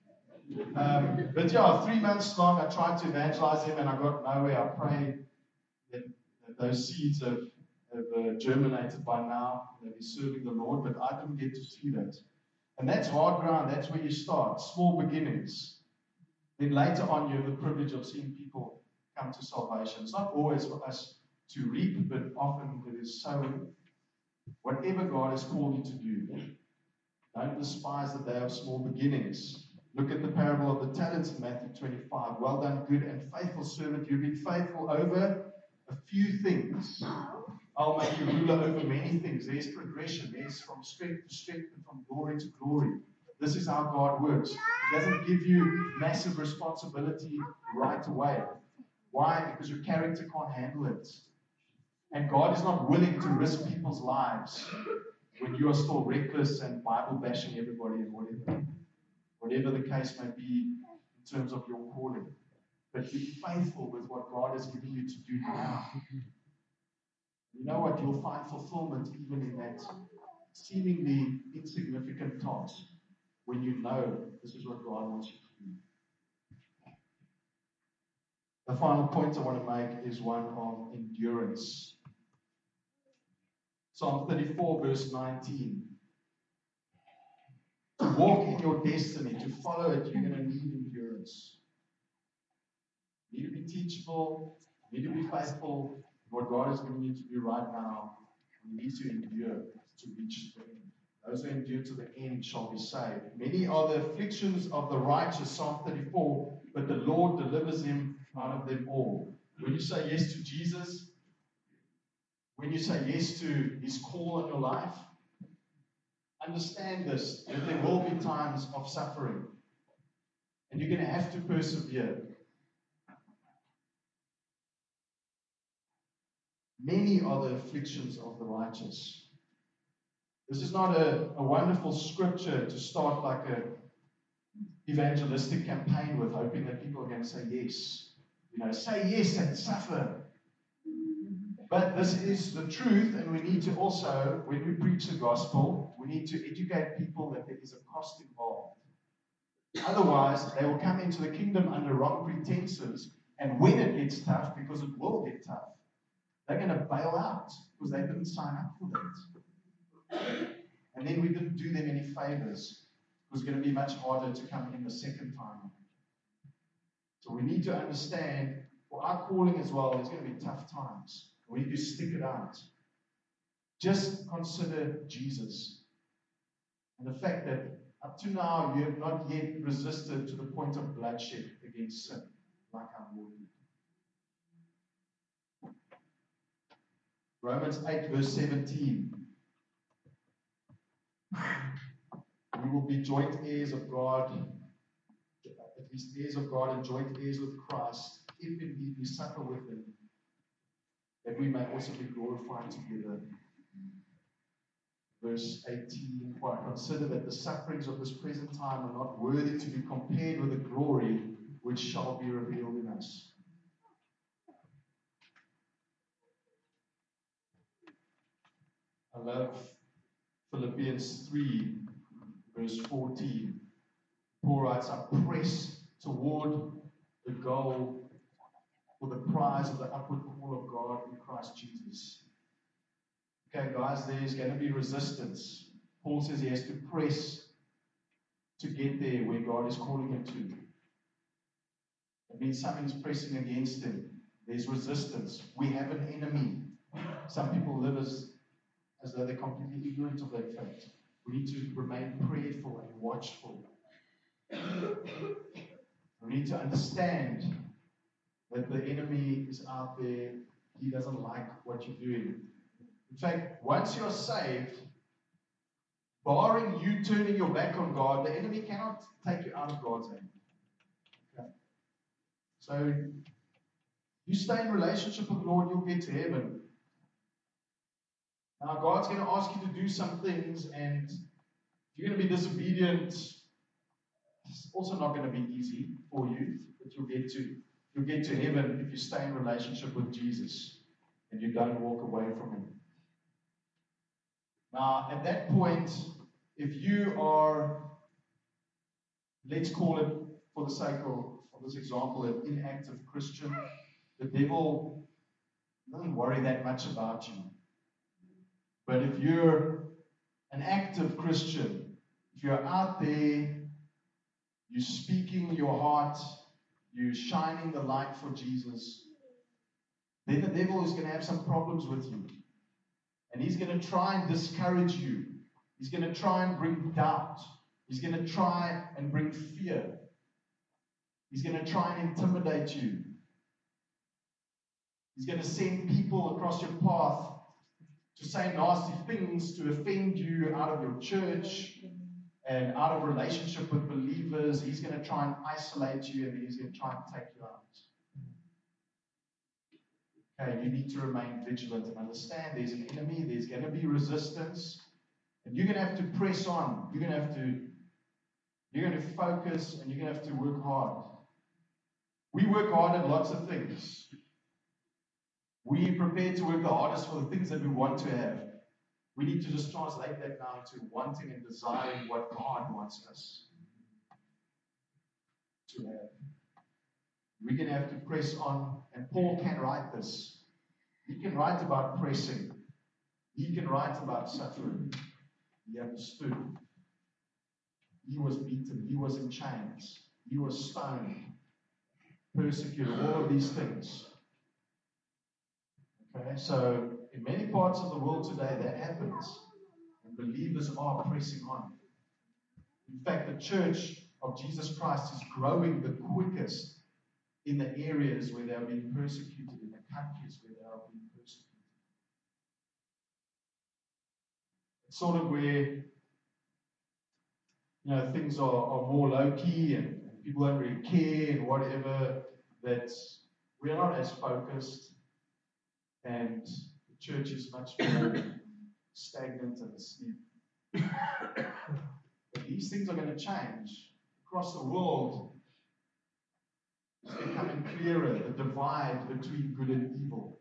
Um, but yeah, three months long, I tried to evangelize him, and I got nowhere. I prayed that, that those seeds have, have uh, germinated by now, that he's serving the Lord, but I didn't get to see that. And that's hard ground. That's where you start, small beginnings. Then later on, you have the privilege of seeing people come to salvation. It's not always for us to reap, but often it is sowing. Whatever God has called you to do, don't despise the day of small beginnings. Look at the parable of the talents in Matthew twenty-five. Well done, good and faithful servant. You've been faithful over a few things. I'll make you ruler over many things. There's progression. There's from strength to strength and from glory to glory. This is how God works. He doesn't give you massive responsibility right away. Why? Because your character can't handle it. And God is not willing to risk people's lives when you are still reckless and Bible bashing everybody and whatever. Whatever the case may be in terms of your calling. But be faithful with what God has given you to do now. You know what? You'll find fulfillment even in that seemingly insignificant task when you know this is what God wants you to do. The final point I want to make is one of endurance. Psalm thirty-four, verse nineteen. To walk in your destiny, to follow it, you're going to need endurance. You need to be teachable, you need to be faithful. What God is giving you to do right now, you need to endure to reach the end. Those who endure to the end shall be saved. Many are the afflictions of the righteous, Psalm thirty-four, but the Lord delivers him out of them all. When you say yes to Jesus, when you say yes to his call on your life, understand this, that there will be times of suffering. And you're going to have to persevere. Many are the afflictions of the righteous. This is not a, a wonderful scripture to start like a evangelistic campaign with, hoping that people are going to say yes. You know, say yes and suffer. But this is the truth, and we need to also, when we preach the gospel, we need to educate people that there is a cost involved. Otherwise, they will come into the kingdom under wrong pretenses, And when it gets tough, because it will get tough, they're going to bail out because they didn't sign up for that. And then we didn't do them any favors. It was going to be much harder to come in the second time. So we need to understand, for our calling as well, there's going to be tough times. We need to stick it out. Just consider Jesus. And the fact that up to now you have not yet resisted to the point of bloodshed against sin, like our Lord did. Romans eight verse seventeen. We will be joint heirs of God, at least heirs of God and joint heirs with Christ, if indeed we suffer with him, that we may also be glorified together. Verse eighteen, for I consider that the sufferings of this present time are not worthy to be compared with the glory which shall be revealed in us. I love Philippians three, verse fourteen. Paul writes, I press toward the goal for the prize of the upward call of God in Christ Jesus. Okay, guys, there's going to be resistance. Paul says he has to press to get there where God is calling him to. It means something's pressing against him. There's resistance. We have an enemy. Some people live as, as though they're completely ignorant of that fact. We need to remain prayerful and watchful. We need to understand that the enemy is out there. He doesn't like what you're doing. In fact, once you're saved, barring you turning your back on God, the enemy cannot take you out of God's hand. Okay? So, you stay in relationship with the Lord, you'll get to heaven. Now, God's going to ask you to do some things, and if you're going to be disobedient, it's also not going to be easy for you, but you'll get to you'll get to heaven if you stay in relationship with Jesus and you don't walk away from him. Now, at that point, if you are, let's call it, for the sake of, of this example, an inactive Christian, the devil doesn't worry that much about you. But if you're an active Christian, if you're out there, you're speaking your heart, you're shining the light for Jesus, then the devil is going to have some problems with you. And he's going to try and discourage you. He's going to try and bring doubt. He's going to try and bring fear. He's going to try and intimidate you. He's going to send people across your path to say nasty things, to offend you out of your church and out of relationship with believers. He's going to try and isolate you, and he's going to try and take you out. Okay, you need to remain vigilant and understand there's an enemy, there's going to be resistance, and you're going to have to press on. You're going to have to, you're going to focus, and you're going to have to work hard. We work hard at lots of things. We prepare to work the hardest for the things that we want to have. We need to just translate that now to wanting and desiring what God wants us to have. We're going to have to press on, and Paul can write this. He can write about pressing. He can write about suffering. He understood. He was beaten. He was in chains. He was stoned, persecuted, all of these things. Okay, so in many parts of the world today, that happens. And believers are pressing on. In fact, the church of Jesus Christ is growing the quickest in the areas where they are being persecuted, in the countries where they are being persecuted. It's sort of where, you know, things are, are more low-key and, and people don't really care and whatever, that we are not as focused, and the church is much more stagnant and asleep. But these things are going to change. Across the world, it's becoming clearer, the divide between good and evil.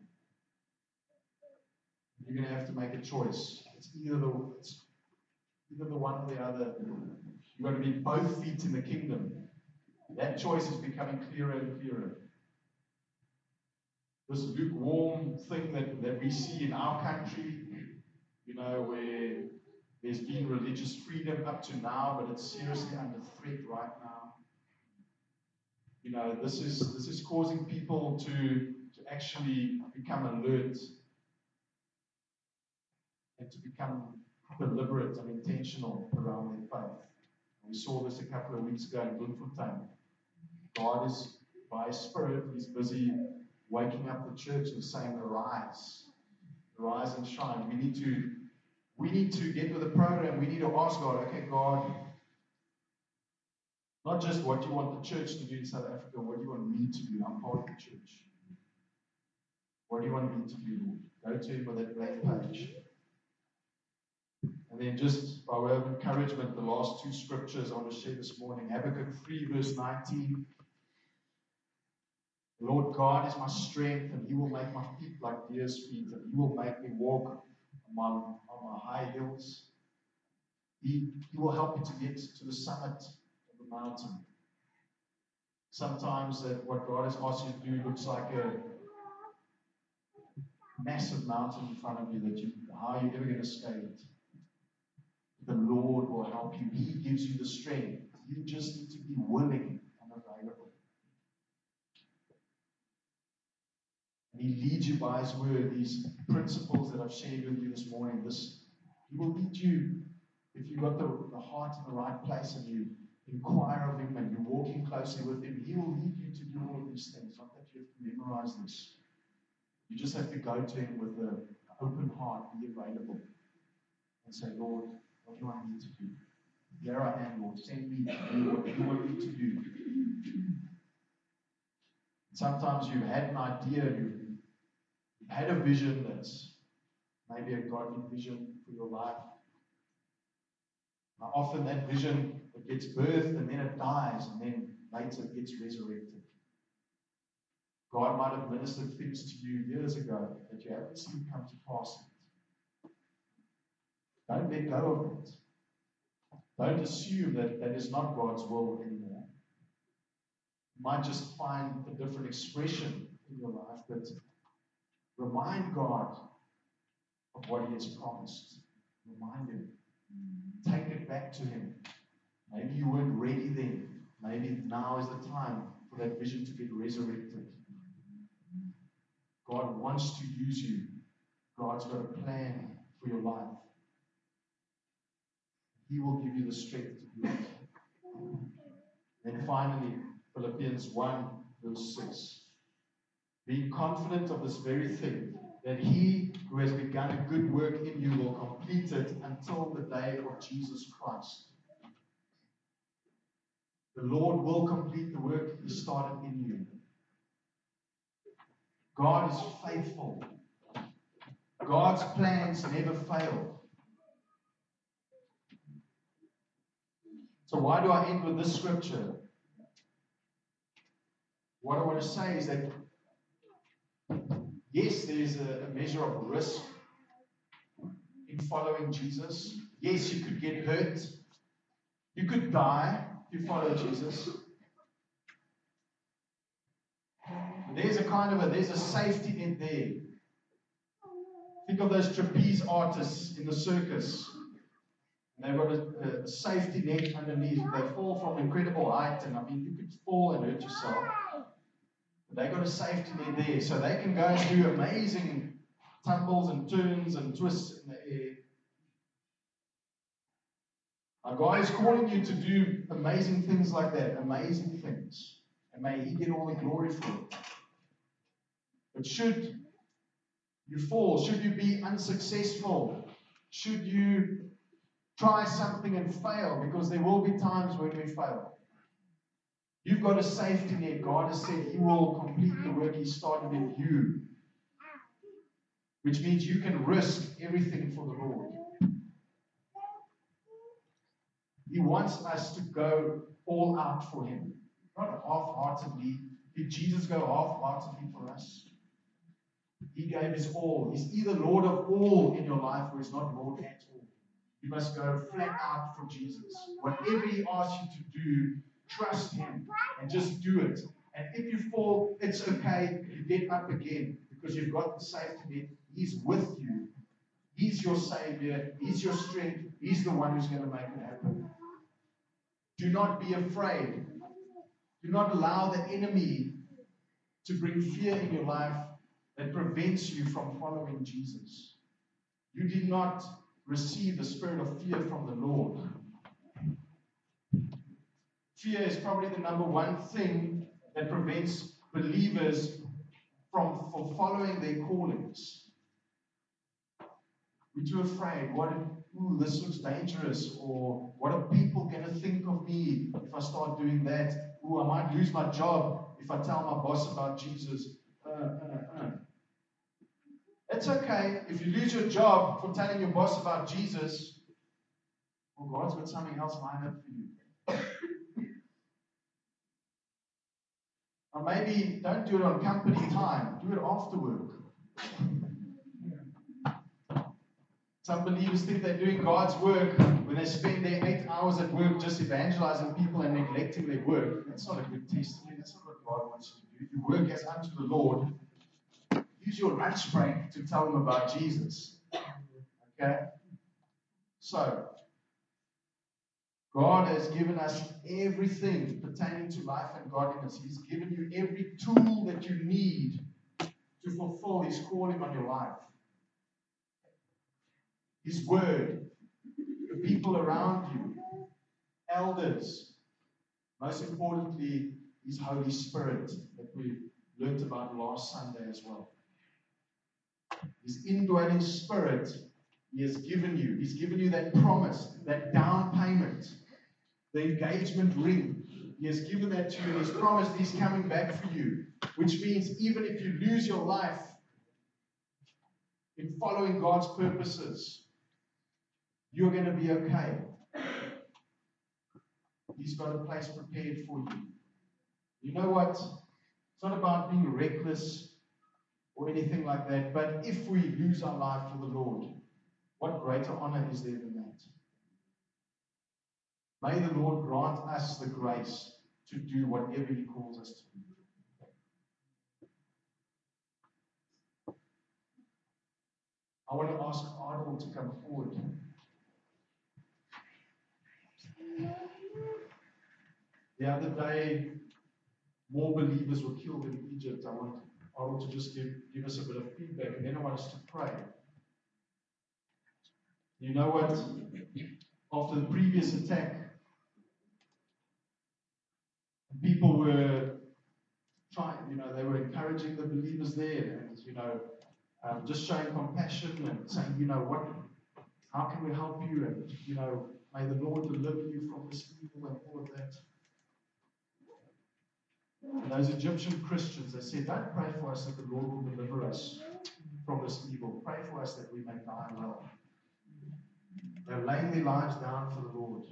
You're going to have to make a choice. It's either the, it's either the one or the other. You've got to be both feet in the kingdom. That choice is becoming clearer and clearer. this lukewarm thing that, that we see in our country, you know, where there's been religious freedom up to now, but it's seriously under threat right now. You know, this is this is causing people to, to actually become alert and to become deliberate and intentional around their faith. We saw this a couple of weeks ago in Bloemfontein. God is, by His Spirit, He's busy waking up the church and saying, arise, arise and shine. We need to, we need to get with the program. We need to ask God, okay, God, not just what you want the church to do in South Africa, what do you want me to do? I'm part of the church. What do you want me to do, Lord? Go to Him with that blank page. And then just by way of encouragement, the last two scriptures I want to share this morning. Habakkuk three verse nineteen. The Lord God is my strength, and He will make my feet like deer's feet, and He will make me walk on my, on my high hills. He, he will help you to get to the summit of the mountain. Sometimes that what God has asked you to do looks like a massive mountain in front of you that you, how are you ever going to scale it? The Lord will help you. He gives you the strength. You just need to be willing and available. And He leads you by His word. These principles that I've shared with you this morning, this He will lead you if you've got the, the heart in the right place and you inquire of Him and you're walking closely with Him. He will lead you to do all of these things. Not that you have to memorize this. You just have to go to Him with an open heart, be available, and say, Lord, what do I need to do? Here I am, Lord. Send me to do what you want me to do. Sometimes you've had an idea, you've, you've had a vision that's maybe a godly vision for your life. Now, often that vision, it gets birthed and then it dies and then later it gets resurrected. God might have ministered things to you years ago that you haven't seen come to pass yet. Don't let go of it. Don't assume that that is not God's will anymore. You might just find a different expression in your life, but remind God of what He has promised. Remind Him. Take it back to Him. Maybe you weren't ready then. Maybe now is the time for that vision to get resurrected. God wants to use you. God's got a plan for your life. He will give you the strength to do it. And finally, Philippians one, verse six. Being confident of this very thing, that He who has begun a good work in you will complete it until the day of Jesus Christ. The Lord will complete the work He started in you. God is faithful. God's plans never fail. So why do I end with this scripture? What I want to say is that, yes, there's a, a measure of risk in following Jesus. Yes, you could get hurt. You could die if you follow Jesus. There's a kind of a, there's a safety net there. Think of those trapeze artists in the circus. And they've got a, a safety net underneath. They fall from incredible height, and I mean, you could fall and hurt yourself. But they've got a safety net there, so they can go and do amazing tumbles and turns and twists in the air. Now, God is calling you to do amazing things like that, amazing things. And may He get all the glory for it. But should you fall, should you be unsuccessful, should you try something and fail, because there will be times when we fail. You've got a safety net. God has said He will complete the work He started in you. Which means you can risk everything for the Lord. He wants us to go all out for Him. Not half-heartedly. Did Jesus go half-heartedly for us? He gave His all. He's either Lord of all in your life or He's not Lord at all. You must go flat out for Jesus. Whatever He asks you to do, trust Him and just do it. And if you fall, it's okay. You get up again because you've got the safety net. He's with you. He's your Savior. He's your strength. He's the one who's going to make it happen. Do not be afraid. Do not allow the enemy to bring fear in your life that prevents you from following Jesus. You did not receive the spirit of fear from the Lord. Fear is probably the number one thing that prevents believers from, from following their callings. We're too afraid. What if, ooh, this looks dangerous? Or what are people going to think of me if I start doing that? Ooh, I might lose my job if I tell my boss about Jesus. Uh, uh, uh. It's okay. If you lose your job for telling your boss about Jesus, well, God's got something else lined up for you. Or maybe don't do it on company time. Do it after work. Some believers think they're doing God's work when they spend their eight hours at work just evangelizing people and neglecting their work. That's not a good testimony. That's not what God wants you to do. You work as unto the Lord. Use your lunch break to tell them about Jesus. Okay? So, God has given us everything pertaining to life and godliness. He's given you every tool that you need to fulfill His calling on your life. His Word, the people around you, elders, most importantly, His Holy Spirit that we learned about last Sunday as well. His indwelling Spirit He has given you. He's given you that promise, that down payment, the engagement ring. He has given that to you and He's promised He's coming back for you. Which means even if you lose your life in following God's purposes, you're going to be okay. He's got a place prepared for you. You know what? It's not about being reckless or anything like that, but if we lose our life for the Lord, what greater honor is there than that? May the Lord grant us the grace to do whatever He calls us to do. I want to ask Arnold to come forward. The other day, more believers were killed in Egypt. I want Arnold to just give, give us a bit of feedback, and then I want us to pray. You know what? After the previous attack, people were trying, you know, they were encouraging the believers there and, you know, um, just showing compassion and saying, you know, what, how can we help you? And, you know, may the Lord deliver you from this evil and all of that. And those Egyptian Christians, they said, don't pray for us that the Lord will deliver us from this evil. Pray for us that we may die well. They're laying their lives down for the Lord.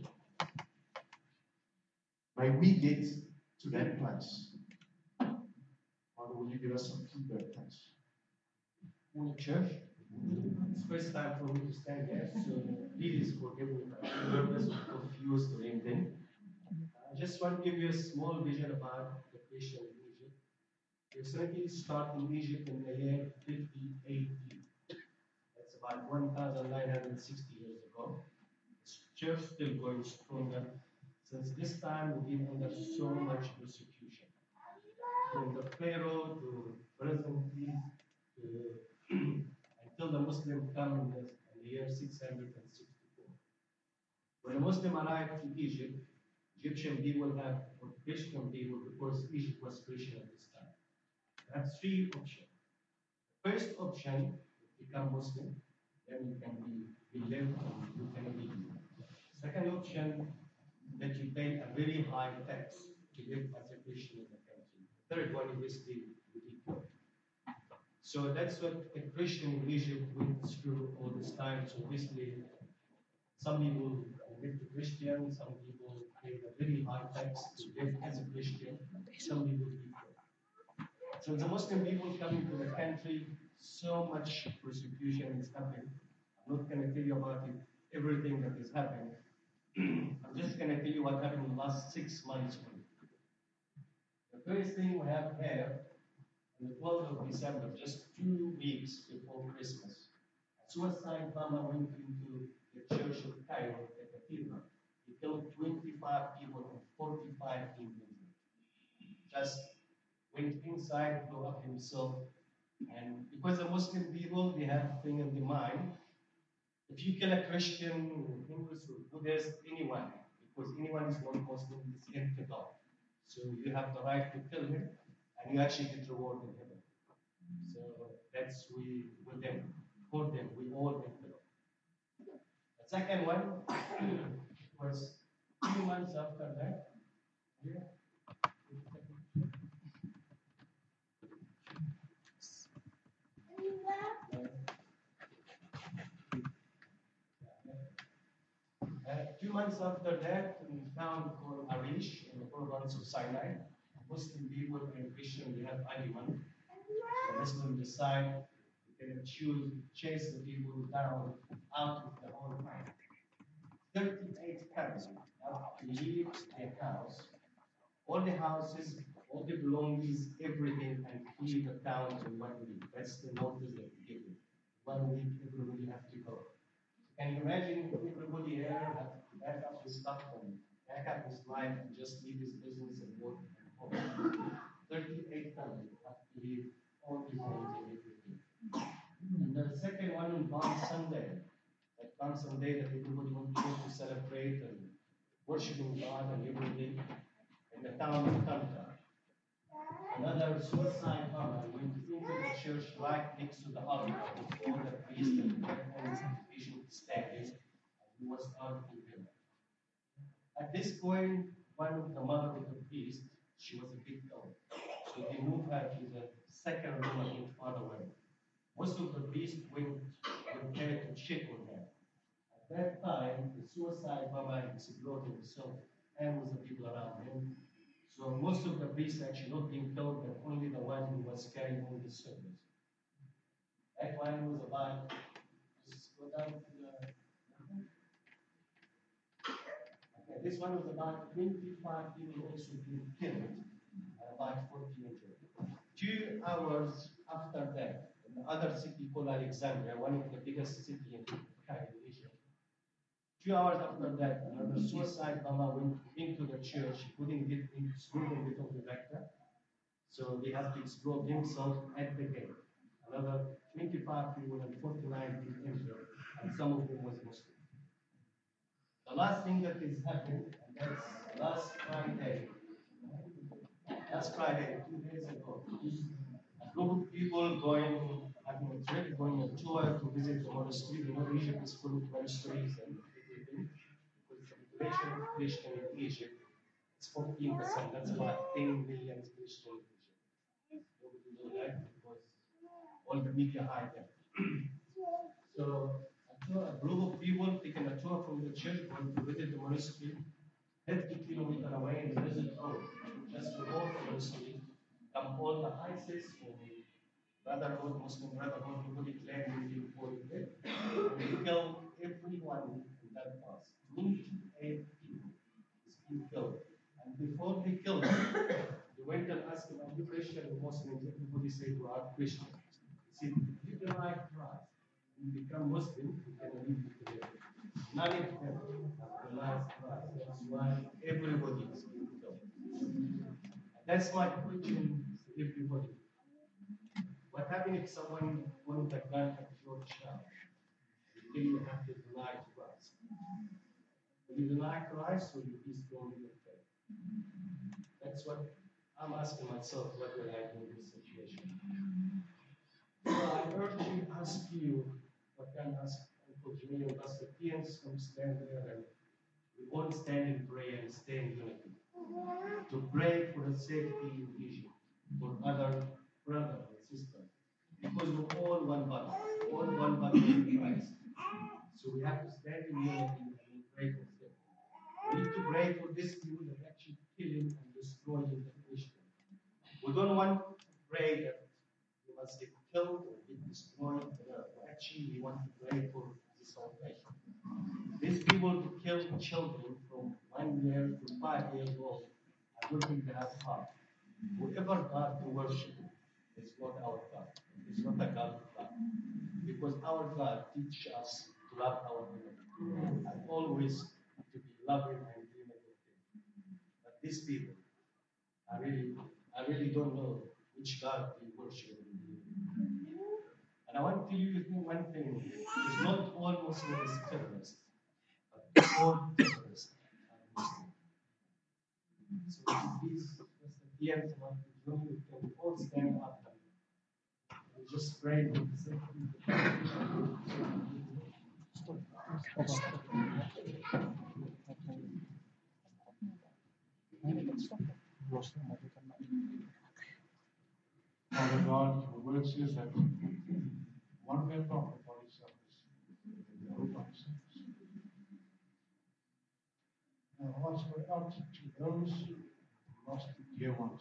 May we get to that place. Father, will you give us some feedback, please? Morning, church. It's the first time for me to stand here, so please forgive me if I'm nervous or confused or anything. I just want to give you a small vision about the Christian in Egypt. Christianity started in Egypt in the year fifty A D. That's about one thousand nine hundred sixty years ago. The church still going stronger. Since this time, we've been under so much persecution. From the Pharaoh to presently, to until the Muslim come in the, in the year six hundred sixty-four. When the Muslim arrived to Egypt, Egyptian people have, or Christian people, because Egypt was Christian at this time, have three options. The first option, become Muslim, then you can be, be live and you can be. Second option, that you pay a very high tax to live as a Christian in the country. The third one is the equal. So that's what a Christian in Egypt went through all this time. So basically, some people live to Christian, some people pay a very high tax to live as a Christian, some people equal. So the Muslim people coming to the country, so much persecution is happening. I'm not going to tell you about it, everything that is happening. I'm just going to tell you what happened in the last six months. The first thing we have here, on the twelfth of December, just two weeks before Christmas, a suicide bomber went into the church of Cairo, the cathedral. He killed twenty-five people and forty-five people. Just went inside, blew up himself. And because the Muslim people, they have a thing in their mind, if you kill a Christian, Hindus, or Buddhist, anyone, because anyone is not Muslim, is into God. So you have the right to kill him, and you actually get reward in heaven. So that's we with them, for them, we all into God. The second one was two months after that. Yeah. Uh, two months after that, in a town called Arish in the province of Sinai, Muslim people and Christian, they have argument. So Muslims decide they can choose chase the people down out of the whole town. thirty-eight families have to leave their house, all the houses, all the belongings, everything, and flee the town in one week. That's the notice that we give you. One week, everybody have to go. Can you imagine everybody here have to back up his stuff and back up his life and just leave his business and work and home? thirty-eight families have to leave all the homes and everything. And the second one on Palm Sunday, that Palm Sunday that everybody wants to celebrate and worshiping God and everything in the town of Tanta. Another suicide bomber went into the church right next to the altar with all the priests and the bishop standing, and he was arguing him. At this point, one of the mother of the priest, she was a big girl, so they moved her to the second room a bit far away. Most of the priests went went there to check on her. At that time, the suicide bomber exploded himself and with the people around him. So most of the priests actually not being killed, but only the one who was carrying on the service. That one was about, just go down to the, okay, this one was about twenty-five people also being killed, and about forty injured. Two hours after that, in the other city called Alexandria, one of the biggest cities in Asia. Two hours after that, another suicide bomber went into the church. He couldn't get in, couldn't get on the rector. So they have to explode themselves at the gate. Another twenty-five people and forty-nine people injured, and some of them was Muslim. The last thing that is happened, and that's last Friday. Last Friday, two days ago, a group of people going, having a trip, going on a tour to visit the monastery. You know, Egypt is full of monasteries and the population of Christian in Egypt is fourteen percent. That's about ten million Christian in Egypt. Nobody knows that because all the media hide them. So a, tour, a group of people taking a tour from the church going to visit the monastery, fifty kilometers away in the desert road, just to go to the monastery, come all the ISIS or Brotherhood, Muslim Brotherhood, who declared in forty-eight, and they kill everyone in that pass. twenty-eight people is being killed. And before they killed them, they went and asked them, are you Christian or Muslim? Everybody said, we are Christian. He said, if you deny Christ and become Muslim, you can live with them. None of them have denied Christ. That's why everybody is being killed. That's my question to everybody. What happens if someone wants a gun at your child? You think you have to deny Christ. Will you deny Christ or you be strong in your faith? That's what I'm asking myself, what will I do in this situation? So I urge you, ask you, what can ask Uncle Jimmy and Pastor Tians come stand there and we all stand in prayer and stay in unity. To pray for the safety in Egypt, for other brothers and sisters. Because we're all one body, all one body in Christ. So we have to stand in unity and pray for them. We need to pray for these people that actually killing and destroying the Christian. We don't want to pray that we must get killed or get destroyed. Actually, we want to pray for the salvation. These people who kill children from one year to five years old, I don't think they have heart. whatever God you worship is not our God. It's not a God of love. Because our God teaches us to love our enemy and always to be loving and giving with them. But these people, I really, I really don't know which God they worship. And I want to use one thing. It's not all Muslims terrorists, but all terrorists are Muslims. So please, just at the end, I want to join you. Can we all stand up and just pray with the Father God, your word says that one member of the body suffers. The whole body suffers. Our hearts go out to those who lost dear ones.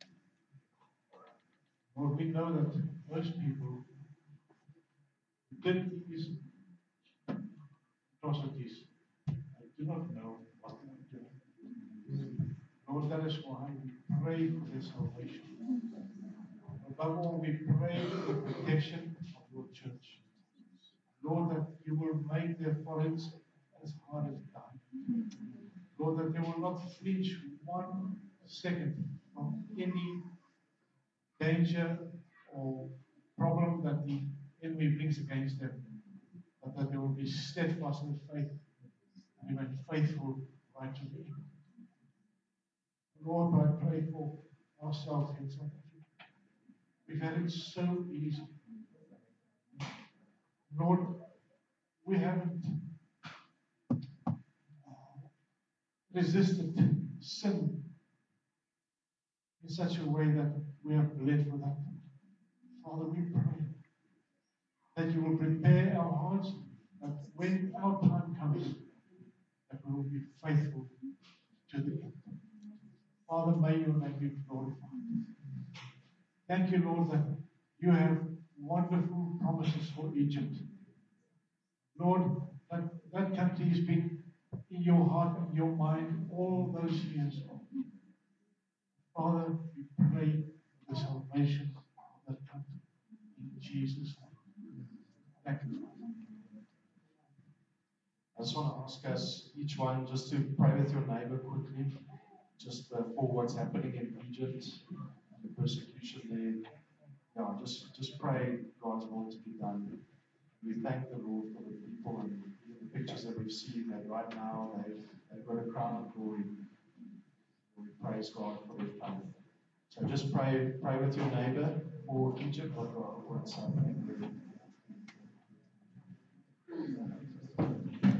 Lord, we know that those people who did these atrocities, they do not know what they are doing. Lord, that is why we pray for their salvation. Above all, we pray for the protection of your church. Lord, that you will make their foreheads as hard as iron. Lord, that they will not flinch one second from any danger or problem that the enemy brings against them, but that they will be steadfast in faith and remain faithful right to the end. Lord, I pray for ourselves in South Africa. We've had it so easy. Lord, we haven't resisted sin in such a way that we have bled for that. Father, we pray that you will prepare our hearts, that when our time comes, that we will be faithful to the end. Father, may your name be glorified. Thank you, Lord, that you have wonderful promises for Egypt. Lord, that, that country has been in your heart and your mind all those years. Father, we pray for the salvation of that country in Jesus' name. Thank you, Father. I just want to ask us, each one, just to pray with your neighbor quickly, just uh, for what's happening in Egypt, the persecution there. Yeah, just, just pray God's will to be done. We thank the Lord for the people and the pictures that we've seen, that right now they've, they've got a crown of glory. We praise God for their faith. So just pray, pray with your neighbor for Egypt, what, what's happening there.